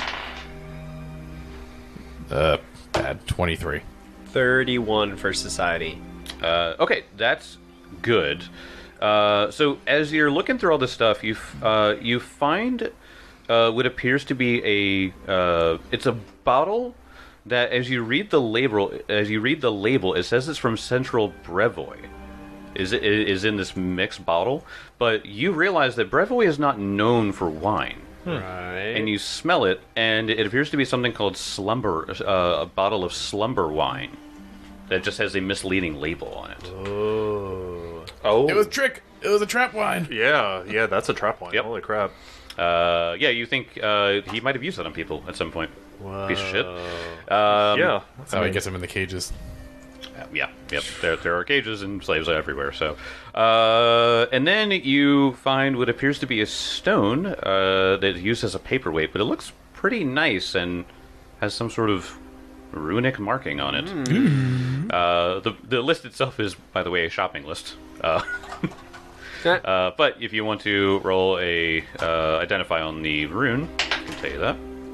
Bad 23. 31 for society. Okay, that's good. So as you're looking through all this stuff, you find what appears to be it's a bottle that, as you read the label, it says it's from Central Brevoy. Is in this mixed bottle, but you realize that Brevoy is not known for wine. Right. And you smell it, and it appears to be something called Slumber, a bottle of Slumber wine that just has a misleading label on it. Oh. It was a trick. It was a trap wine. Yeah, that's a trap wine. Yep. Holy crap. Yeah, you think he might have used that on people at some point. Piece of shit. Yeah. That's how he gets them in the cages. Yeah, yep. There are cages and slaves everywhere. So, and then you find what appears to be a stone that is used as a paperweight, but it looks pretty nice and has some sort of runic marking on it. The list itself is, by the way, a shopping list. But if you want to roll a identify on the rune, I can tell you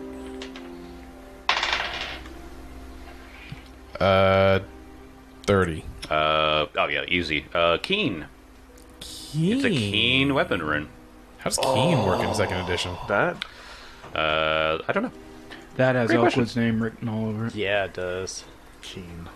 that. 30. Oh yeah, easy. Keen. Keen. It's a keen weapon rune. How does Keen work in second edition? That? I don't know. That has Great question. Elkwood's name written all over it. Yeah, it does. Keen.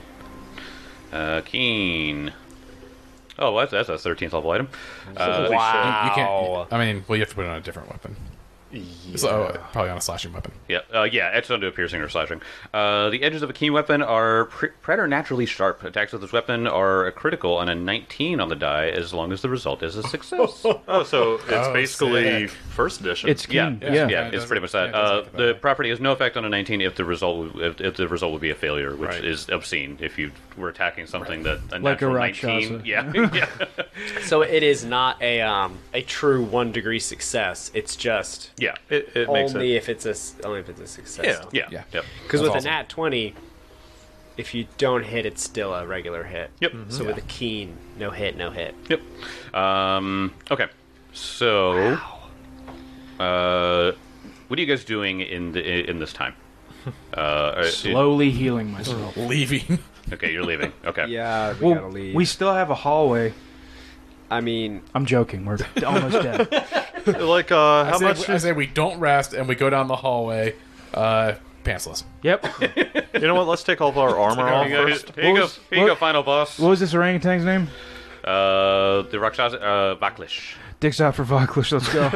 Keen. Oh, that's a 13th level item. Wow. You can't. I mean, well, you have to put it on a different weapon. Yeah. So, probably on a slashing weapon. Yeah, etched onto a piercing or slashing. The edges of a keen weapon are preternaturally sharp. Attacks with this weapon are a critical on a 19 on the die, as long as the result is a success. Oh, so it's Oh, basically sick. first edition. It's keen. Yeah, Yeah. it's pretty much that. Yeah, it does make it The better. property has no effect on a 19 if the result would be a failure, which Right. is obscene if you were attacking something that a Like a natural Rakshasa. 19. Yeah, yeah. So it is not a true 1-degree success. It's just Yeah. It makes only it. if it's a success. Yeah. Yeah. Yeah. Yep. Because That's with awesome. a nat 20, if you don't hit, it's still a regular hit. Yep. So with a keen, no hit, no hit. Yep. Okay. So, what are you guys doing in this time? Slowly healing myself. Leaving. Okay, you're leaving. Okay. Yeah, we Well, gotta leave. we still have a hallway. I mean, I'm joking. We're almost dead. Like, how much? I say we don't rest and we go down the hallway, pantsless. Yep. You know what? Let's take all of our armor off Here you go, first. here you go, was- here you go, what- final boss. What was this orangutan's name? The Rakshasa, Vaklish. Dicks out for Vaklish. Let's go.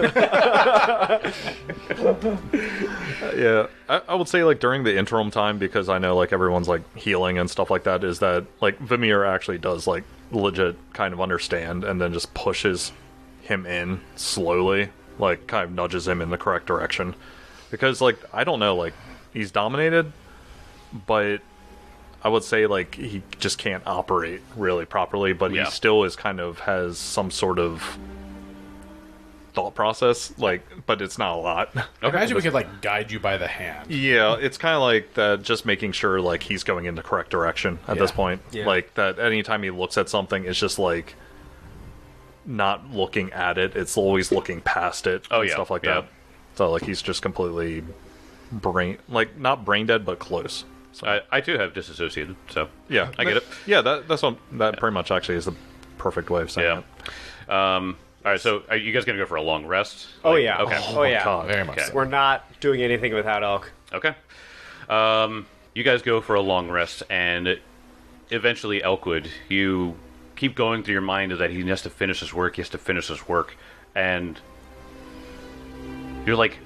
Yeah, I would say like during the interim time, because I know like everyone's like healing and stuff like that, is that like Vamir actually does like legit kind of understand and then just pushes him in slowly, like kind of nudges him in the correct direction. Because like I don't know, like he's dominated, but I would say like he just can't operate really properly, but Yeah. he still is kind of has some sort of thought process, but it's not a lot. I imagine we could like guide you by the hand. Yeah, it's kind of like that, just making sure like he's going in the correct direction at this point. Yeah. Like that anytime he looks at something, it's just like not looking at it, it's always looking past it and stuff like that. So like he's just completely not brain dead, but close. So I too have disassociated, so yeah, I get it. Yeah, that pretty much actually is the perfect way of saying it. All right, so are you guys gonna go for a long rest? Oh, yeah. Okay. Oh, yeah. God. Very much. Okay. So. We're not doing anything without Elk. Okay. You guys go for a long rest, and eventually, Elkwood, you keep going through your mind that he has to finish his work. He has to finish his work, and you're like,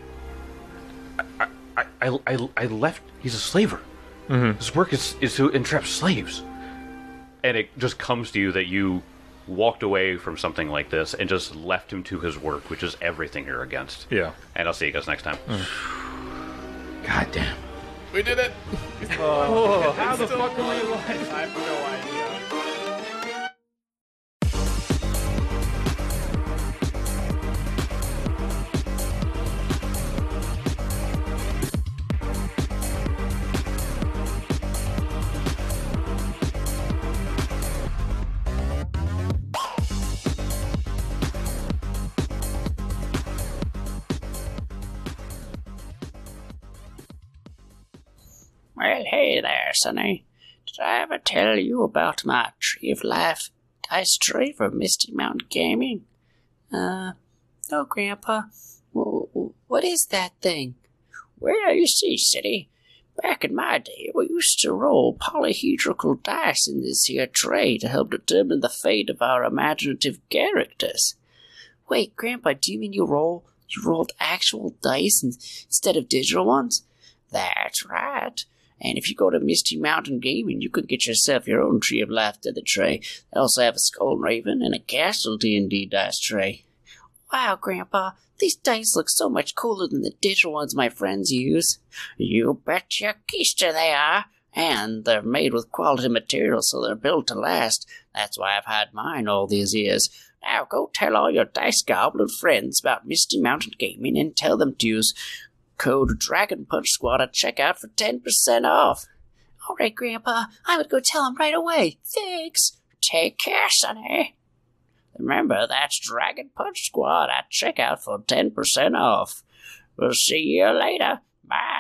I left. He's a slaver. His work is to entrap slaves, and it just comes to you that you walked away from something like this and just left him to his work, which is everything you're against. Yeah. And I'll see you guys next time. God damn. We did it. How the fuck are we alive? I have no idea. Well, hey there, Sonny. Did I ever tell you about my Tree of Life dice tray from Misty Mountain Gaming? No, Grandpa. What is that thing? Well, you see, City, back in my day, we used to roll polyhedral dice in this here tray to help determine the fate of our imaginative characters. Wait, Grandpa, do you mean you rolled actual dice instead of digital ones? That's right. And if you go to Misty Mountain Gaming, you can get yourself your own Tree of Life to the tray. They also have a Skull Raven and a Castle D&D dice tray. Wow, Grandpa, these dice look so much cooler than the digital ones my friends use. You betcha keister they are. And they're made with quality materials, so they're built to last. That's why I've had mine all these years. Now go tell all your Dice Goblin friends about Misty Mountain Gaming and tell them to use code Dragon Punch Squad at checkout for 10% off. All right, Grandpa, I would go tell him right away. Thanks. Take care, Sonny. Remember, that's Dragon Punch Squad at checkout for 10% off. We'll see you later. Bye.